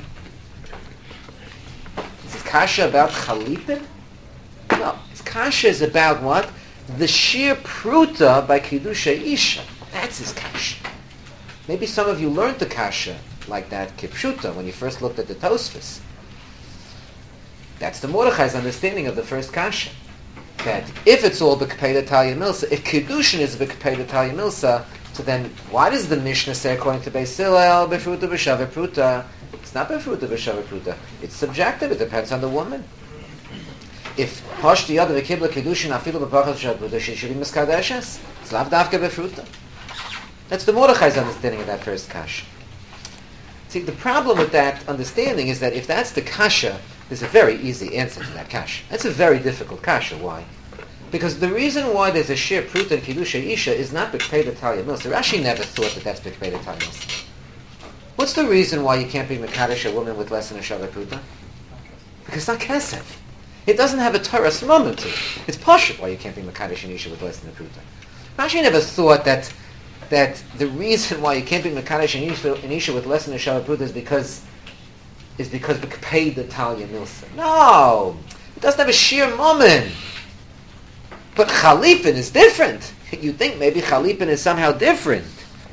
Speaker 1: Is his kasha about Chalipin? No. His kasha is about what? The sheer Pruta by Kiddusha Isha. That's his kasha. Maybe some of you learned the kasha like that, Kipshuta, when you first looked at the Tosfos. That's the Mordechai's understanding of the first kasha. That if it's all B'kpei Talia Milsa, if Kiddushin is B'kpei Talia Milsa, so then why does the Mishnah say according to Beis Hillel, Befruta B'Shaveh Pruta? It's not Befruta B'Shaveh Pruta. It's subjective, it depends on the woman. If Hosh the other V'kibla Kiddushin Afilu B'Pachas B'Shaveh Pruta, she should be Miskadeshes. It's Lav Davka Befruta. That's the Mordechai's understanding of that first kasha. See, the problem with that understanding is that if that's the kasha, There's a very easy answer to that kasha. That's a very difficult kasha. Why? Because the reason why there's a shir pruta in Kiddusha Isha is not B'Kpei Talia Milsa. Rashi never thought that that's B'Kpei Talia Milsa. What's the reason why you can't be Mekadosh a woman with less than a Shabbat pruta? Because it's not kesef. It doesn't have a Torah's moment to it. It's pashut why you can't be Mekadosh an Isha with less than a pruta. Rashi never thought that the reason why you can't be Mekadosh an Isha with less than a Shabbat pruta is because B'Kpei Talia Milsa. No! It doesn't have a sheer moment. But Chalipin is different. You think maybe Chalipin is somehow different.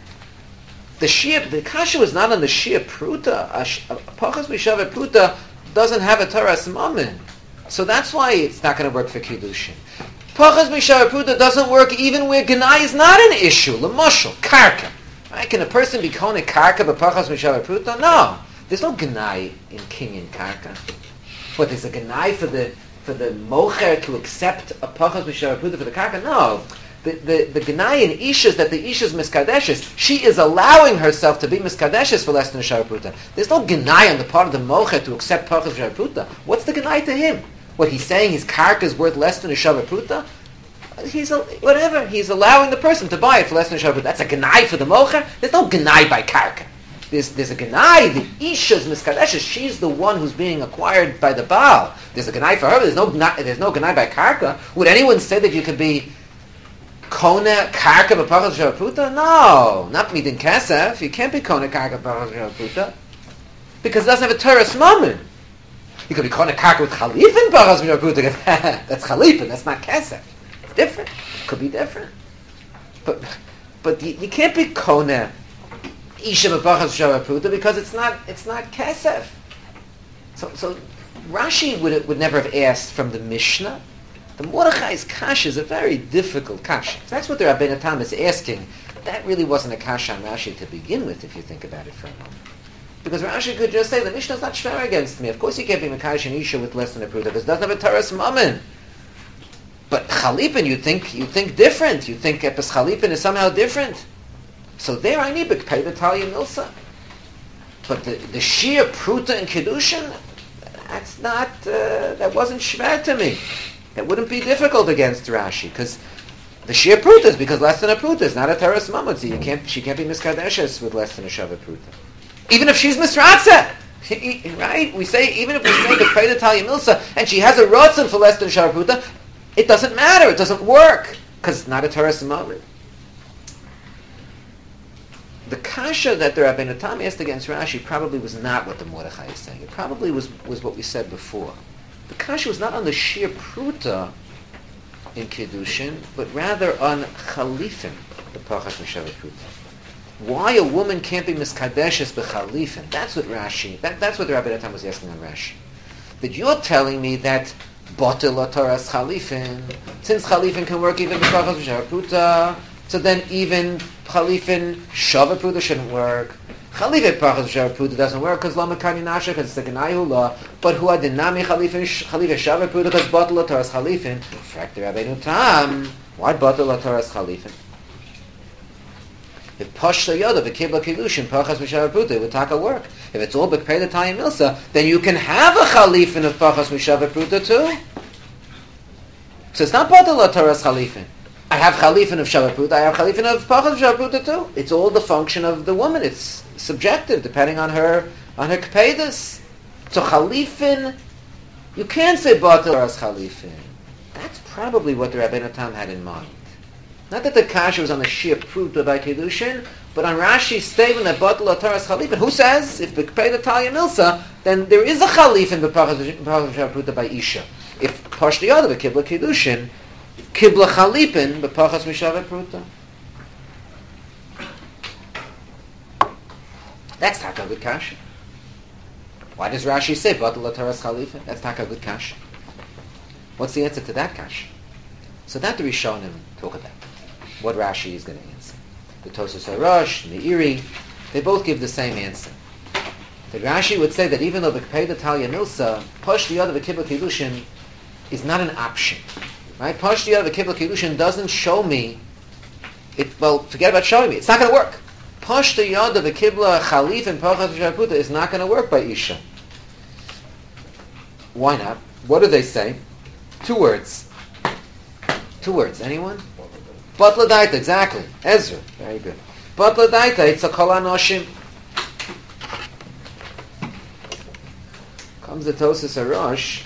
Speaker 1: The kasha was not on the shia pruta. Pachas Mishavet pruta doesn't have a Taras Mammon. So that's why it's not going to work for Kiddushin. Pachas Mishavet pruta doesn't work even where Ganai is not an issue. L'mashal, Karka. Right? Can a person be konik Karka but Pachas Mishavet pruta? No. There's no Ganai in Kinyan Karka. What, there's a Ganai for the mocher to accept a Pachas Mishavet pruta for the Karka? No. The Gnai in Isha's that the Isha's miskadeshes, she is allowing herself to be miskadeshes for less than a Shara Pruta. There's no Gnai on the part of the Mocher to accept Pachas Shara Pruta. What's the Gnai to him? What, he's saying his karka is worth less than a Shara Pruta? He's allowing the person to buy it for less than a Shara Pruta. That's a Gnai for the Mocher? There's no Gnai by karka. There's a Gnai, the Isha's miskadeshes, she's the one who's being acquired by the Baal. There's a Gnai for her, but there's no Gnai by karka. Would anyone say that you could be Kona karka b'pachas Shara Pruta? No, not midin kesef. You can't be Kona karka b'pachas Shara Pruta because it doesn't have a Torah's moment. You could be Kona karka with Chalipin b'pachas Shara Pruta. That's Chalipin. That's not kesef. It's different. It could be different. But you can't be Kona Isha b'pachas Shara Pruta because it's not kesef. So Rashi would never have asked from the Mishnah. The Mordechai's kasha is a very difficult kasha. If that's what the Rabbeinu Tam is asking, that really wasn't a kasha on Rashi to begin with, if you think about it for a moment. Because Rashi could just say, the Mishnah is not shver against me. Of course you can't be Mekadosh an Isha with less than a pruta, because it doesn't have a Taras Mammon. But Chalipin, you think different. You think Epes Chalipin is somehow different. So there I need B'Kpei Talia Milsa. But the sheer pruta and Kiddushin, that wasn't shver to me. That wouldn't be difficult against Rashi, because the sheer pruta is because less than a pruta is not a Taras Mammon, so she can't be miskadeshes with less than a Shavah pruta. Even if she's misratza, right? We say, even if we say the B'Kpei Talia Milsa, and she has a rotzen for less than a Shavah pruta, it doesn't matter, it doesn't work, because it's not a Taras Mammon. The kasha that the Rabbeinu Tam asked against Rashi probably was not what the Mordechai is saying. It probably was what we said before. The kasha was not on the sheer pruta in Kiddushin, but rather on Chalifin, the Pachas Mishavet Pruta. Why a woman can't be miskadeshes b'Chalifin? That's what Rashi, that's what the Rabbi Tam was asking on Rashi. That you're telling me that Botel Toras Chalifin, since Chalifin can work even b'Pachas Mishavet Pruta, so then even Chalifin Shavat Pruta shouldn't work. Chalifin Pachas Shavat Pruta doesn't work because Lama Kani Nasha, because it's the Ganai Hula. But who had Dinami Chalifin Shavat Pruta because Batel Toras Chalifin. Fact the Rabbeinu Tam. Why Batel Toras Chalifin? If Pashta Yoda v'Kibla Kiddushin Pachas Mishavet Pruta, it would taka work. If it's all B'Kpei Talia Milsa, then you can have a Chalifin of Pachas Mishavet Pruta too. So it's not Batel Toras Chalifin. I have Chalifin of Shavat Pruta, I have Chalifin of Pachas Shavat Pruta too. It's all the function of the woman. It's subjective, depending on her Kpedus. So Chalifin, you can't say Batel as Chalifin. That's probably what the Rabbeinu Tam had in mind. Not that the kasha was on the Shia Pruta by Kiddushin, but on Rashi's statement that Batel Ataras Chalifin. Who says if B'Kpei Talia Milsa, then there is a Chalifin B'Pachas Shavat Pruta by Isha. If Pashti Yoda B'Kibla Kiddushin, Kibla Chalipin b'Pachas Mishavet Pruta. That's taka good kasha. Why does Rashi say Batel Taras Chalipin? That's taka good kasha. What's the answer to that kasha? So that the Rishonim talk about what Rashi is going to answer. The Tosas HaRosh, the Meiri, they both give the same answer. That Rashi would say that even though B'Kpei Talia Milsa, Posh the other Kibla Kiddushin is not an option. Right? Pashti out of the Kibla Kiddushin doesn't show me it. Well, forget about showing me. It's not going to work. Pashti Yad of the Kibla Chalif and Pachas Shavat Pruta is not going to work by Isha. Why not? What do they say? 2 words. 2 words. Anyone? Batla daita, exactly. Ezra. Very good. Batla daita, it's a kol anoshim. Comes the Tosas Arosh.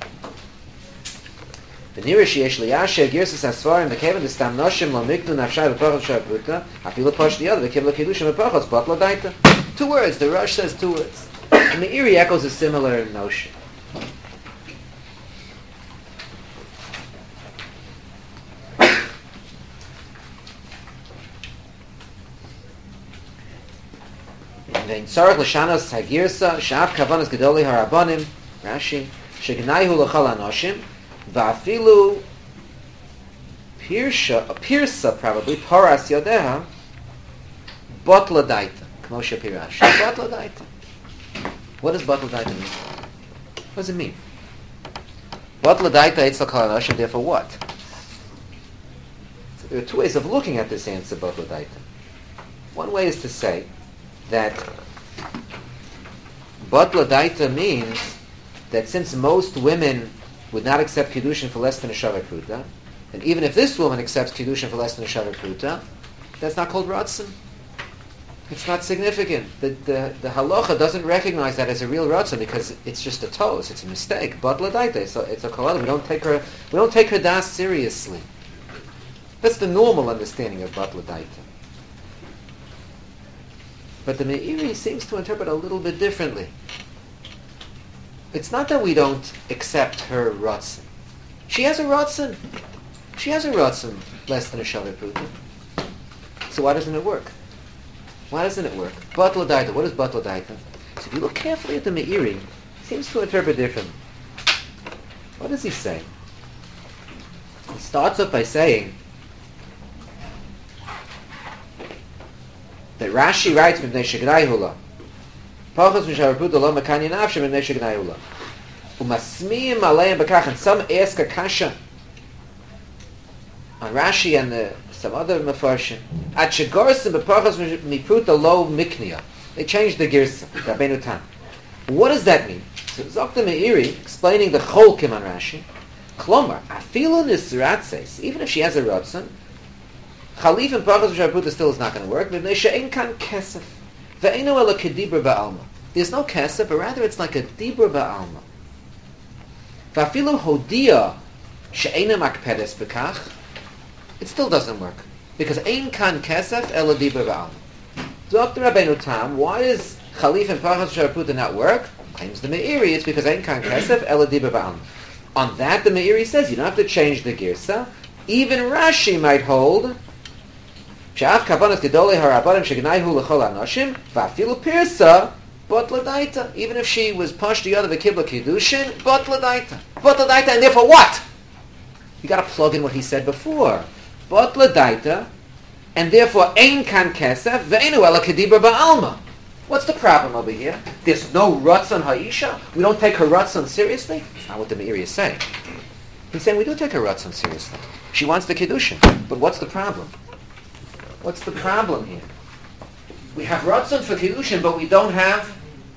Speaker 1: V'nira sheyesh liyashe girsas asfarim v'kevan d'stam noshim lo miknu nafshay v'pachot shar pruta afilu posh diyad v'kev l'kedushim v'pachot batla daita. 2 words. The Rosh says 2 words. And the Meiri echoes a similar notion. Vein tzarech l'shanos hagirsa sha'af kavanas gedoli harabanim Rashi shegnaihu l'chol anoshim va'afilu pirsa probably paras yodeha batla daita k'mo shepirash batla daita. What does batla daita mean? What does it mean? Batla daita it's l'chol anoshim. Therefore, what? So there are 2 ways of looking at this answer. Batla daita. One way is to say that Batla daita means that since most women would not accept Kiddushin for less than a Shavar Pruta, and even if this woman accepts Kiddushin for less than a Shavar Pruta, that's not called Ratzon. It's not significant. The halacha doesn't recognize that as a real Ratzon because it's just a toast, it's a mistake. Batla daita, so it's a kolala. We don't take her das seriously. That's the normal understanding of Batla daita. But the Meiri seems to interpret a little bit differently. It's not that we don't accept her Ratzon. She has a Ratzon. She has a Ratzon less than a Shavar Pruta. So why doesn't it work? Why doesn't it work? Batla daita. What is Batla daita? So if you look carefully at the Meiri, he seems to interpret differently. What does he say? He starts off by saying that Rashi writes Mibnei Shegnai Hula. Pachos Mishavar Pruta lo Mekanya Nafshem Mibnei Shegnai Hula. Umasmiim Aleim Bekach, and some ask a kasha on Rashi and some other Mefarshim. At Shegorsim Bepachos Mipruta lo Miknia. They changed the Girsa, Rabbeinu Tam. What does that mean? So Zokta Meiri, explaining the Cholkim on Rashi, Klomar, Afilu Nisratzes, even if she has a Ratzon, Chalif and Pachos Mishavar Pruta still is not going to work. There's no kesef, but rather it's like a dibur ba'alma. V'afilu hodia she'ena makpedes bekach, it still doesn't work because ein kan kesef ela dibur ba'alma. Dr. Rabbeinu Tam, why does Chalif and Pachos Mishavar Pruta not work? Claims the Meiri, it's because ein kan kesef ela dibur ba'alma. On that, the Meiri says you don't have to change the girsa. Even Rashi might hold She'af kavanas gedolei harabanim shegnaihu l'chol anoshim va'afilu pirsa batla daita. Even if she was pushed the other v'kibla kiddushin, batla daita, and therefore what? You got to plug in what he said before. Batla daita, and therefore ein kan kesef ve'enu ela kedibra ba'alma. What's the problem over here? There's no Ratzon ha'isha. We don't take her Ratzon seriously. That's not what the Meiri is saying. He's saying we do take her Ratzon seriously. She wants the kiddushin, but what's the problem? What's the problem here? We have Ratzon for Kiddushin, but we don't have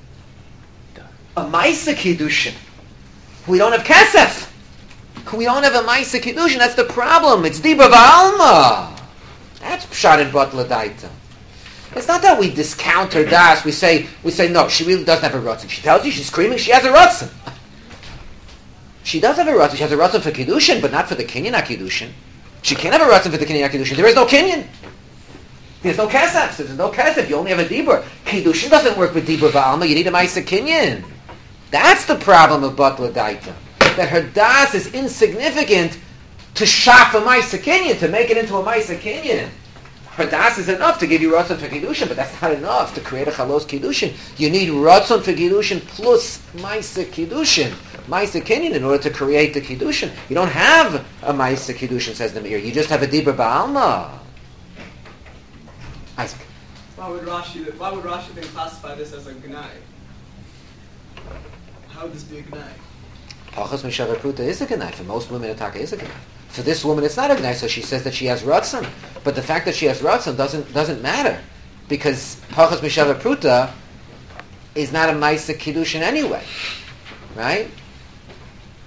Speaker 1: a Maisa Kiddushin. We don't have Kesef. We don't have a Maisa Kiddushin. That's the problem. It's Dibra Ba'alma. That's Pshat and Batla daita. It's not that we discount her das. We say no, she really doesn't have a Ratzon. She tells you, she's screaming, she has a Ratzon. She does have a Ratzon. She has a Ratzon for Kiddushin, but not for the Kinyan HaKiddushin. She can't have a Ratzon for the Kinyan HaKiddushin. There is no Kinyan. There's no kesef. There's no kesef. You only have a dibur. Kiddushin doesn't work with dibur ba'alma. You need a ma'isa kinyan. That's the problem of Batla daita. That her das is insignificant to shaf a ma'isa kinyan, to make it into a ma'isa kinyan. Her das is enough to give you ratzon for kiddushin, but that's not enough to create a chalos kiddushin. You need ratzon for kiddushin plus ma'isa kiddushin, ma'isa kinyan, in order to create the kiddushin. You don't have a ma'isa kiddushin, says the Meir. You just have a dibur ba'alma. Isaac.
Speaker 4: Why would Rashi then classify this as a gnai? How would this be a gnai?
Speaker 1: Pachos Mishavar Pruta is a gnai. For most women, Ataka is a gnai. For this woman, it's not a gnai, so she says that she has Ratzon. But the fact that she has Ratzon doesn't matter. Because Pachos Mishavar Pruta is not a Maisa Kiddushin anyway. Right?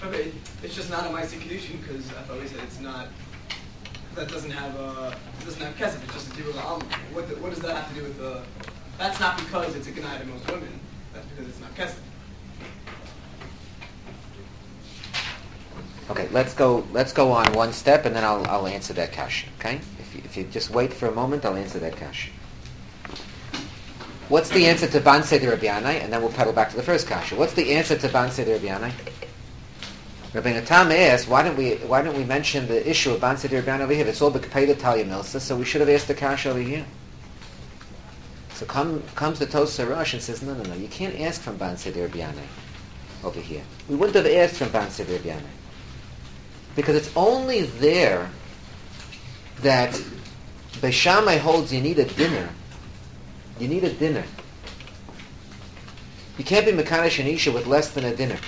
Speaker 4: Okay, it's just not a Maaseh Kedushin because I thought we said it's not. That doesn't have kesef. It's just a Dibur La'alma. What does that have to do with the? That's not because it's a Gnai to most women. That's because it's not kesef.
Speaker 1: Okay, let's go on one step, and then I'll answer that kasha. Okay, if you just wait for a moment, I'll answer that kasha. What's the answer to Ban Seder Rabbi Yanai? And then we'll pedal back to the first kasha. What's the answer to Ban Seder Rabbi Yanai? Rabbi Natam asked, why don't we mention the issue of Ban Seder Rabbi Yanai over here? It's all B'Kpeda Talia Milsa, so we should have asked the kasha over here. So comes the Tosa Rosh and says, no, you can't ask from Ban Seder Rabbi Yanai over here. We wouldn't have asked from Ban Seder Rabbi Yanai. Because it's only there that Beis Shammai holds you need a dinner. You need a dinner. You can't be Mekadosh an Isha with less than a dinner.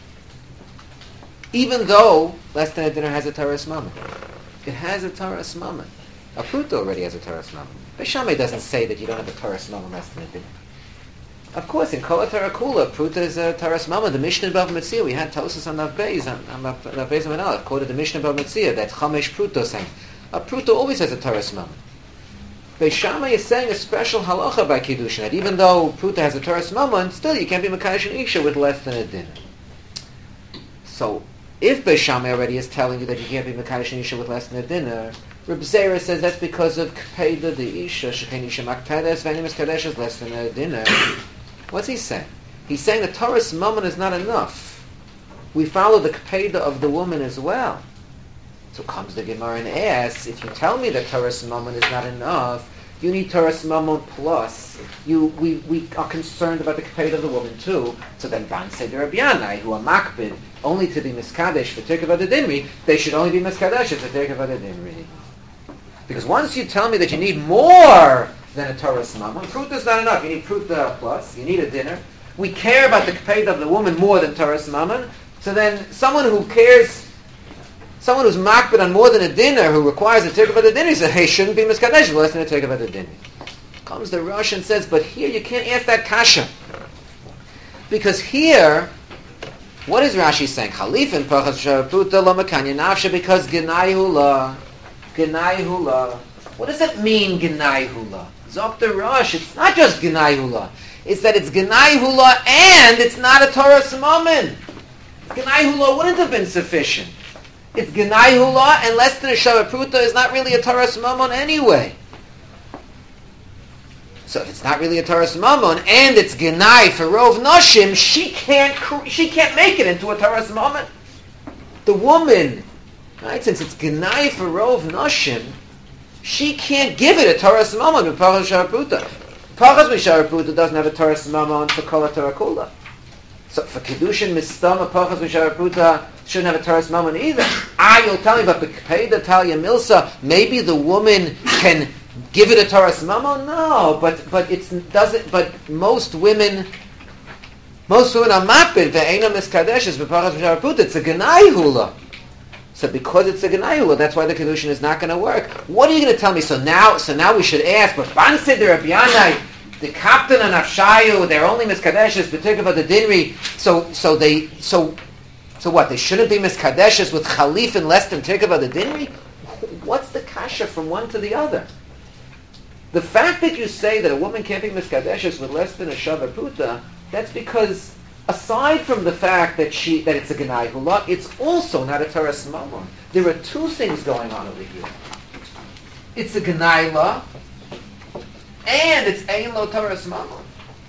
Speaker 1: Even though less than a dinner has a Taras Mammon. It has a Taras Mammon. A Pruta already has a Taras Mammon. Beis Shammai doesn't say that you don't have a Taras Mammon less than a dinner. Of course, in Kol HaTorah Kula, Pruta is a Taras Mammon. The Mishnah Bav Metzia, we had Tosas on Nav Beis, on Nav Beis and Aleph, quoted the Mishnah Bav Metzia, that Chamesh Pruta saying, a Pruta always has a Taras Mammon. Beis Shammai is saying a special halacha by Kiddushin, that even though Pruta has a Taras Mammon, still you can't be Mekadosh an Isha with less than a dinner. So, if Beis Shammai already is telling you that you can't be Mekadosh an Isha with less than a dinner, Reb Zera says that's because of Kpeda the Isha, Shekein Isha Makpedes, Venim Kadesh is less than a dinner. What's he saying? He's saying the Taras Mammon is not enough. We follow the Kpeda of the woman as well. So comes the Gemara and asks, if you tell me that Taras Mammon is not enough, you need Taras Mammon plus. We are concerned about the Kpeda of the woman too. So then Ban Seder Rabbi Yanai, who are makbid only to be miskadesh for Tirkav Adinri, they should only be miskadesh for Tirkav Adinri. Because once you tell me that you need more than a Taras Mammon, Pruta is not enough. You need Pruta plus. You need a dinner. We care about the Kpeda of the woman more than Taras Mammon. So then someone who cares, someone who's makbid on more than a dinner, who requires a Tirkav Adinri, says, hey, shouldn't be miskadesh less than a Tirkav Adinri. Comes the Rosh and says, but here you can't ask that kasha. Because here, what is Rashi saying? Chalifin pachas sharputa lo makanya nafsha, because Gnai hula. Gnai hula. What does it mean, Gnai hula? Zok the Rosh, it's not just Gnai hula. It's that it's Gnai hula and it's not a Taras Mammon. Gnai hula wouldn't have been sufficient. It's Gnai hula and less than a Shavah Pruta is not really a Taras Mammon anyway. So if it's not really a Taras Mammon and it's Gnai for Rov Noshim, she can't make it into a Taras Mammon. The woman, right? Since it's Gnai for Rov Noshim, she can't give it a Taras Mammon with Pachas Sharputa. Pachas Misharputa doesn't have a Taras Mammon for Kol HaTorah Kula. So for Kiddushin Mistama, Pachas Misharputa shouldn't have a Taras Mammon either. You'll tell me about B'Kpeda Talia Milsa, maybe the woman can give it a Taras Mammon? No, but it doesn't. But most women are makbid ve'ena miskadeshes b'pachas v'sharputa. It's a Gnai hula. So because it's a Gnai hula, that's why the Kiddushin is not going to work. What are you going to tell me? So now we should ask. But Ban Seder Rabbi Yanai, the captain and Afshayu, they're only miskadeshes b'tirkav adinri. So what? They shouldn't be miskadeshes with chalifin less than tirkav adinri. What's the kasha from one to the other? The fact that you say that a woman can't be miskadeshes with less than a Shavah Pruta, that's because, aside from the fact that it's a Gnai hula, it's also not a Taras Mammon. There are two things going on over here. It's a Gnai la, and it's Ein lo Taras Mammon.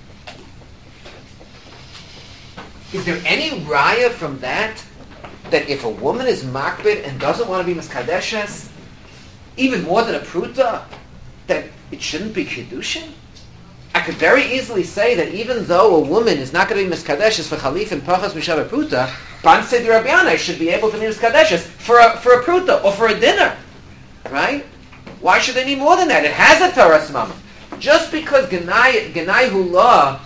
Speaker 1: Is there any raya from that if a woman is makbid and doesn't want to be miskadeshes, even more than a Pruta, that it shouldn't be Kiddushin? I could very easily say that even though a woman is not going to be miskadeshes for Chalif and Pachas Mishavah Pruta, Ban Seder Rabbi Yanai should be able to be miskadeshes for a Pruta or for a dinner. Right? Why should they need more than that? It has a Taras Mammon. Just because Gnai Hula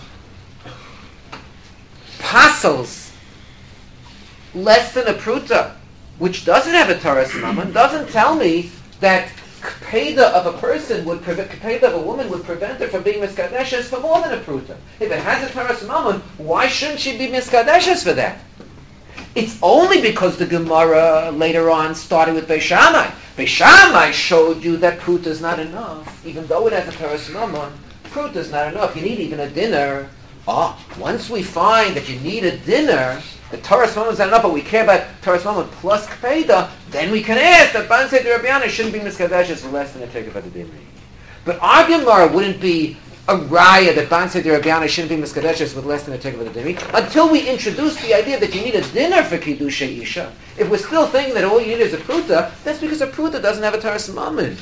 Speaker 1: pasels less than a Pruta, which doesn't have a Taras Mammon, doesn't tell me that Kpeda of a person Kpeda of a woman would prevent her from being miskadeshes for more than a Pruta. If it has a Taras Mammon, why shouldn't she be miskadeshes for that? It's only because the Gemara later on started with Beis Shammai. Beis Shammai showed you that pruta is not enough, even though it has a Taras Mammon. Pruta is not enough. You need even a dinner. Once we find that you need a dinner, the Taras Mammon is not enough, but we care about Taras Mammon plus Kpeda, then we can ask that Ban Seder Rabbi Yana shouldn't be miskadeshes for less than a Tegef at the Dimri. But our Gemara wouldn't be a raya that Ban Seder Rabbi Yana shouldn't be miskadeshes with less than a Tegef at the Dimri until we introduce the idea that you need a dinner for Kiddushay Isha. If we're still thinking that all you need is a pruta, that's because a pruta doesn't have a Taras Mammon.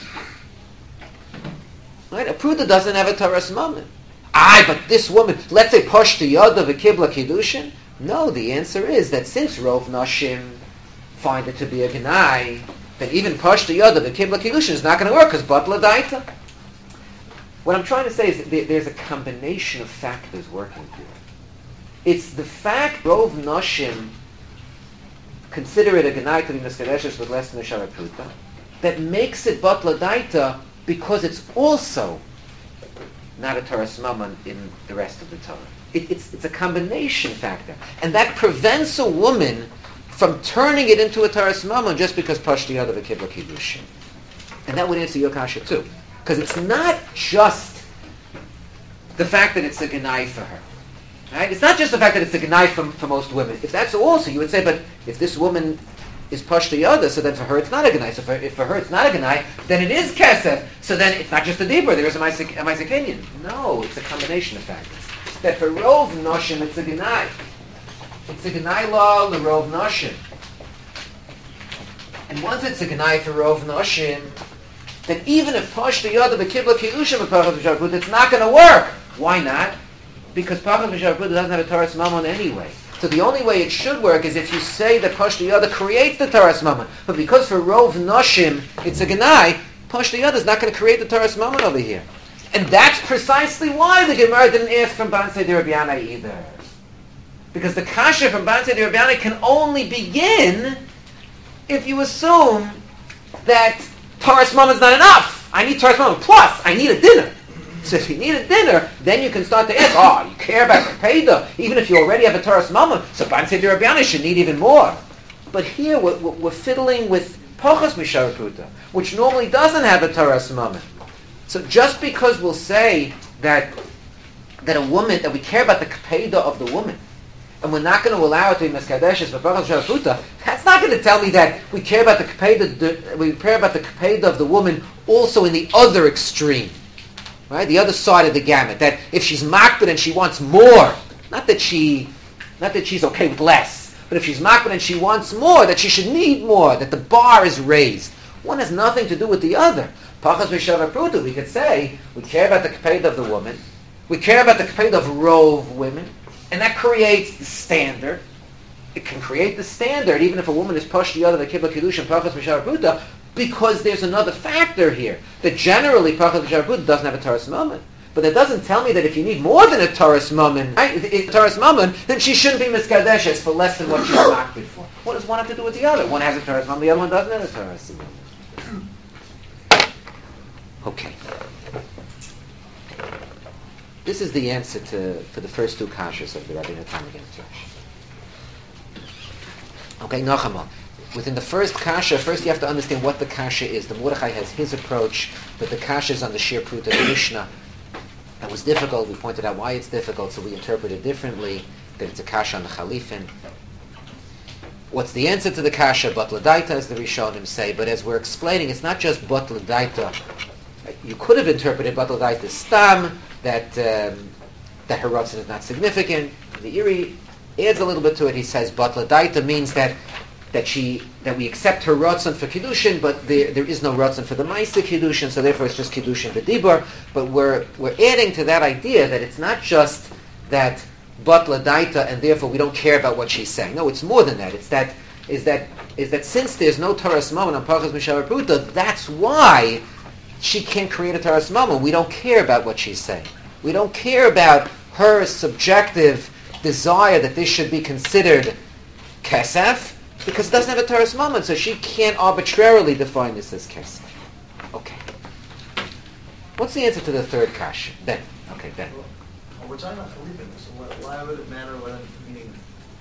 Speaker 1: Right? A pruta doesn't have a Taras Mammon. But this woman, let's say Pashta Yada v'Kibla Kiddushin. No, the answer is that since Rov Nashim find it to be a Genai, then even Pashta Yada v'Kibla Kiddushin is not going to work because Batla Daita. What I'm trying to say is that there's a combination of factors working here. It's the fact Rov Nashim consider it a Genai to be Miskadeshes with less than a Shara Pruta that makes it Batla Daita because it's also not a Taras Mammon in the rest of the Torah. It's a combination factor. And that prevents a woman from turning it into a Taras Mammon just because Pashti Yada v'Kibla Kiddushin. And that would answer your kasha too. Because it's not just the fact that it's a Genai for her. Right? It's not just the fact that it's a Genai for most women. If that's also, you would say, but if this woman is Pashta Yada, so then for her it's not a Genai. So if for her it's not a Genai, then it is Kesef. So then it's not just a Dibur, there is a Maisek Kenyan. No, it's a combination of factors. That for Rov Noshim it's a Genai. It's a Genai law, the Rov Noshim. And once it's a Genai for Rov Noshim, then even if Pashta Yada v'Kibla Kiddushin v'Pachas v'Sharput, it's not going to work. Why not? Because Pachas v'Sharput doesn't have a Taras Mammon anyway. So the only way it should work is if you say that Pashta Yada creates the Taras Mammon. But because for Rov Noshim it's a Genai, Pashta Yada is not going to create the Taras Mammon over here. And that's precisely why the Gemara didn't ask from Ban Seder Rabbi Yana either. Because the kasha from Ban Seder Rabbi Yana can only begin if you assume that Taras Mammon is not enough. I need Taras Mammon plus I need a dinner. So if you need a dinner, then you can start to ask, you care about Kpeda, even if you already have a Taras Mammon, so Ban Seder Rabbi Yana should need even more. But here we're fiddling with Pachas Mishar Pruta, which normally doesn't have a Taras Mammon. So just because we'll say that a woman, that we care about the Kpeda of the woman, and we're not going to allow it to be Meskadeshes for Pachas Mishar Pruta, that's not going to tell me that we care about the Kpeda of the woman also in the other extreme. Right? The other side of the gamut. That if she's makbid and she wants more, not that she's okay with less, but if she's makbid and she wants more, that she should need more, that the bar is raised. One has nothing to do with the other. Pachas v'shava pruta, we could say, we care about the kpeda of the woman, we care about the kpeda of rov women, and that creates the standard. It can create the standard, even if a woman is pushed the other, the kibla kiddushin, pachas v'shava pruta, because there's another factor here, that generally Pachas v'shava pruta doesn't have a Taras Mammon. But that doesn't tell me that if you need more than a Taras Mammon, then she shouldn't be miskadeshes for less than what she's makbid for. What does one have to do with the other? One has a Taras Mammon, the other one doesn't have a Taras Mammon. Okay. This is the answer for the first two kashas of the Rabbi Natan against Rashi. Okay, Nachama. Within the first kasha, first you have to understand what the kasha is. The Mordechai has his approach, but the kasha is on the Shir Pruta, the Mishnah. That was difficult. We pointed out why it's difficult, so we interpret it differently, that it's a kasha on the Chalifin. What's the answer to the kasha? Batla Daita, as the Rishonim say, but as we're explaining, it's not just Batla Daita. You could have interpreted Batla Daita Stam, that her Ratzon is not significant. The Iri adds a little bit to it. He says Batla Daita means that we accept her Ratzon for Kiddushin, but there is no Ratzon for the Maisa Kiddushin, so therefore it's just Kiddushin B'Dibur. But we're adding to that idea that it's not just that Batla Daita and therefore we don't care about what she's saying. No, it's more than that. Is that since there's no Taras Mammon on Pachas Mishar Pruta, that's why she can't create a Taras Mammon. We don't care about what she's saying. We don't care about her subjective desire that this should be considered Kesef, because it doesn't have a Taras Mammon, so she can't arbitrarily define this as Kesef. Okay. What's the answer to the third kasha? Ben. Okay, Ben.
Speaker 2: Well, we're talking about Chalipin, so why would it matter whether, meaning,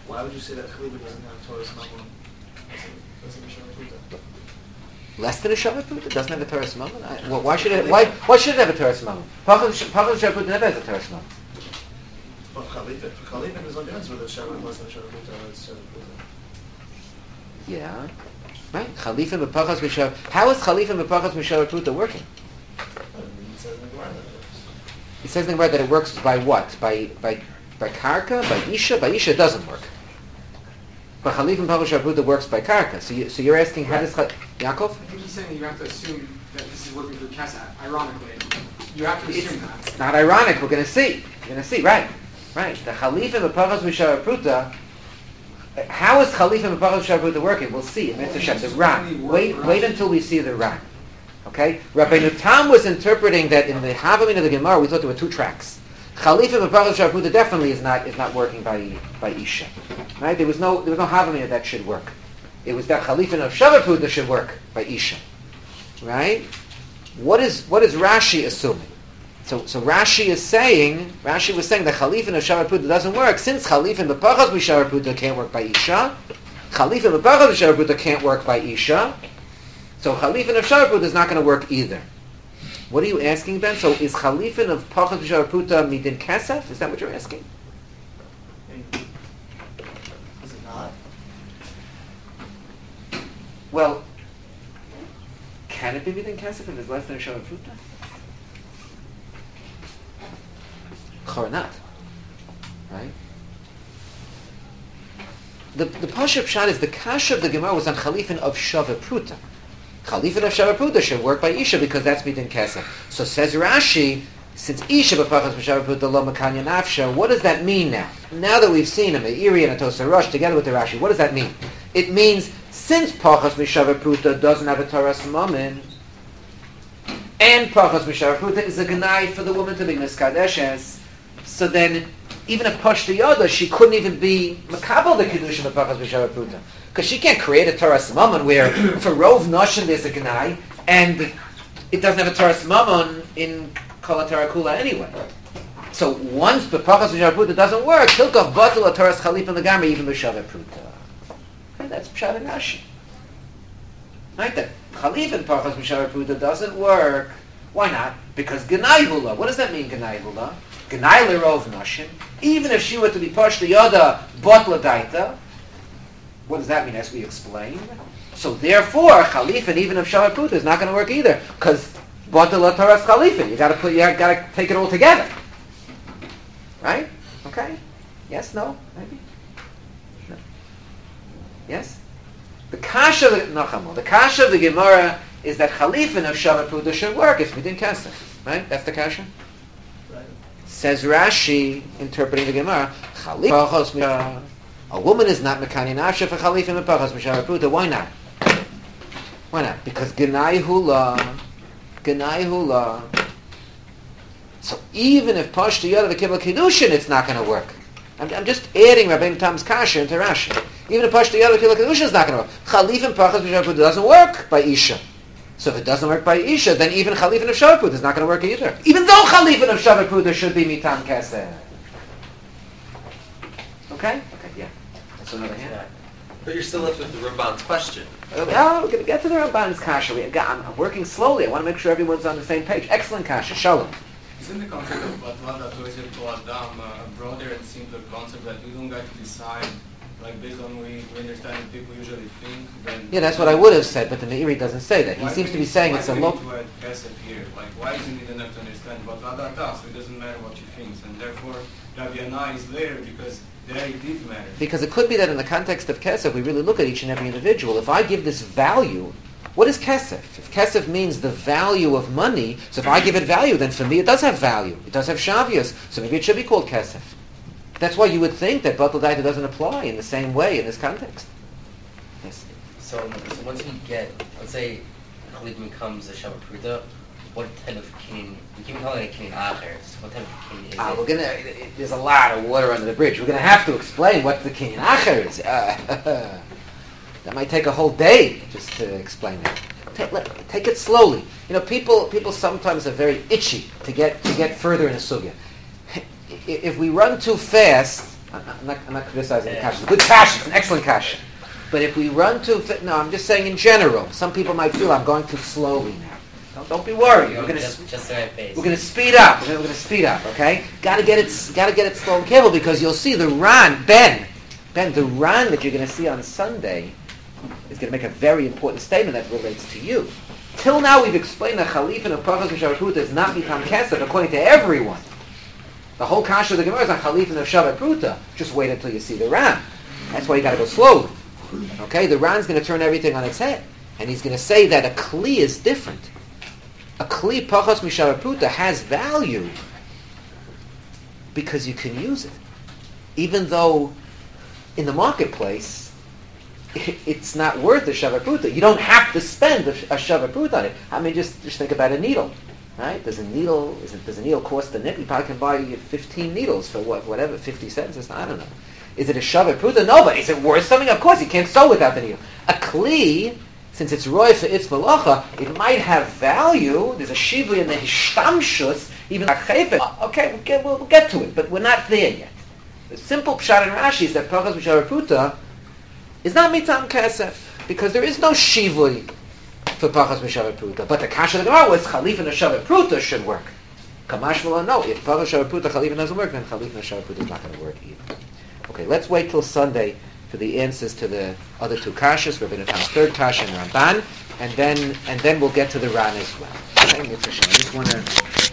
Speaker 2: why would you say that Chalifa doesn't have Torah's Mammon? That's a Neshama Pruta.
Speaker 1: Less than a Shabbat Pruta doesn't have a Torah's Mammon? Why should it have a Torah's Mammon? Pachas Shabbat Pruta never has a Torah's Mammon.
Speaker 2: But Chalifa, there's no difference whether it's Shabbat less than a Shabbat Pruta or it's Shabbat Pruta.
Speaker 1: Yeah. Right? Chalifa B'Pachas B'Shabbat. How is Chalifa B'Pachas B'Shabbat Pruta working?
Speaker 2: It says in the Gemara that it works.
Speaker 1: It says in the Gemara that it works by what? By karka? By isha? By isha it doesn't work. But Chalifa B'Pachas B'Shabbat Pruta works by karka. So you're asking how does Yaakov?
Speaker 4: I think he's saying that you have to assume that this is working through Kesef. Ironically, you have to assume that.
Speaker 1: It's not ironic. We're going to see. Right. The Chalifa B'Pachas B'Shabbat Pruta. How is Chalifa B'Pachas B'Shabbat Pruta working? We'll see. The Ran. Wait until we see the Ran. Okay? Rabbeinu Tam was interpreting that in the Havamin of the Gemara, we thought there were two tracks. Chalifa B'Pachas B'Shabbat Pruta definitely is not working by Isha. Right? There was no Havamin that should work. It was that Chalifa of Shabbat Pruta should work by Isha. Right? What is Rashi assuming? So Rashi was saying that Chalifa of Shabbat Pruta doesn't work, since Chalifa B'Pachas B'Shabbat Pruta can't work by Isha. Chalifa B'Pachas B'Shabbat Pruta can't work by Isha. So Chalifa of Shabbat Pruta is not going to work either. What are you asking, Ben? So is Chalifa of Pachas B'Shabbat Pruta midin kesef? Is that what you're asking?
Speaker 2: Is it not?
Speaker 1: Well, can it be midin kesef if it's less than a Shabbat Pruta? Choronat, right? The Pashup Pshat is the kasha of the Gemara was on Chalifin of Shavah Pruta. Chalifin of Shavah Pruta should work by Isha because that's midin kesef. So says Rashi, since Isha b'Pachas B'Shavah Pruta lo makanya nafsha, what does that mean now? Now that we've seen a Meiri and a Tosar Rosh together with the Rashi, what does that mean? It means since Pachas B'Shavah Pruta doesn't have a Torah's Mammon, and Pachas B'Shavah Pruta is a Gnai for the woman to be Miskadeshes, so then, even if Pashta Yoda, she couldn't even be Makabal the Kedusha of Pachas B'Shavah Pruta. Because she can't create a Torah's Mammon where for Rov Noshim there's a Gnai, and it doesn't have a Torah's Mammon in Kol HaTorah Kula anyway. So once the Pachas B'Shavah Pruta doesn't work, Hilkov Batul a Torah's Chalip and Legami, even B'Shavah Pruta. Okay, that's Pshat and Rashi. Right, that Chalip and Pachas B'Shavah Pruta doesn't work. Why not? Because Gnai Hula. What does that mean, Gnai Hula? Gnai L'Rov Nashim. Even if she were to be Pashta Yoda, Botla Daita. What does that mean, as we explained? So therefore, Chalifin, even if Shabbat Pruta, is not going to work either, because Botla Torah's Chalifin. You got to take it all together. Right? Okay? Yes? No? Maybe? No. Yes? The kasha of the Gemara is that Chalifin of Shabbat Pruta should work if we didn't cast it. Right? That's the kasha?
Speaker 2: Right.
Speaker 1: Says Rashi, interpreting the Gemara, a woman is not Mekani Nafsha for Chalifin and Pachas B'Shavah Pruta. Why not? Why not? Because Gnai Hula. So even if Pashta Yoda V'Kibbal Kedushin, it's not going to work. I'm just adding Rabbeinu Tam's kasha into Rashi. Even if Pashta Yoda V'Kibbal Kedushin is not going to work. Chalifin Pachas B'Shavah Pruta doesn't work by Isha. So if it doesn't work by Isha, then even Chalifin of Shabbat Pruta is not going to work either. Even though Chalifin of Shabbat Pruta should be Mitam Keseh. Okay, yeah. That's another hand.
Speaker 5: But you're still left with the Ramban's question.
Speaker 1: We're going to get to the Ramban's kasha. I'm working slowly. I want to make sure everyone's on the same page. Excellent kasha. Shalom.
Speaker 6: Isn't the concept of Batla that always to Adam a broader and simpler concept that we don't get to decide, like based on we understand that people usually think? Then
Speaker 1: Yeah, that's what I would have said, but the Meiri doesn't say that. He seems to be saying it's a low.
Speaker 6: Why do we need to add Kesef here? Like, why isn't it enough to understand Batla Data, so it doesn't matter what you think, and therefore Rabbi Yana is there because there it did matter.
Speaker 1: Because it could be that in the context of Kesef, we really look at each and every individual. If I give this value, what is Kesef? If Kesef means the value of money, so if I give it value, then for me it does have value. It does have shavios, so maybe it should be called Kesef. That's why you would think that Batal Daita doesn't apply in the same way in this context. Yes.
Speaker 7: So once we get, let's say, Chalif becomes a Shabbat Pruta, what type of king? We keep calling it king Acher. So what type of king is it?
Speaker 1: There's a lot of water under the bridge. We're gonna have to explain what the king Acher is. That might take a whole day just to explain that. Take it slowly. You know, people sometimes are very itchy to get further in a sugya. If we run too fast, I'm not criticizing the kasha. It's a good kasha. It's an excellent kasha. But if we run too, no, I'm just saying in general. Some people might feel I'm going too slowly now. Don't be worried. We're going to speed up. We're going to speed up. Okay? Got to get it slow and careful because you'll see the Ran Ben, the Ran that you're going to see on Sunday is going to make a very important statement that relates to you. Till now, we've explained that Chalif and a Pachas M'Shavat Pruta is not become Kesef according to everyone. The whole kasha of the Gemara is on Chalif and Shavat Pruta. Just wait until you see the Ran. That's why you got to go slowly. Okay, the Ran's going to turn everything on its head, and he's going to say that a kli is different. A kli Pachas M'Shavat Pruta has value because you can use it, even though in the marketplace it's not worth a Shavat Pruta. You don't have to spend a Shavat Pruta on it. I mean, just think about a needle. Right? Does a needle cost a nip? You probably can buy 15 needles for whatever, 50 cents? I don't know. Is it a shavat pruta? No, but is it worth something? Of course, you can't sew without the needle. A kli, since it's roy for its malacha, it might have value. There's a shivli in the hishtamshus, even a chayfet. Okay, we'll get to it, but we're not there yet. The simple pshat in Rashi is that Pachas M'Shavat Pruta is not mitzam kesef, because there is no shivli for Pachas M'Shavat Pruta. But the kasha of the Gemara was Chalif and Shavat Pruta should work. Kamash V'lo, no. If Pachas Shavat Pruta Chalif doesn't work, then Chalif and Shavat Pruta is not going to work either. Okay, let's wait till Sunday for the answers to the other two kashas, Rabbeinu Tam's third kasha and Ramban, and then we'll get to the Ran as well. Okay, I just want to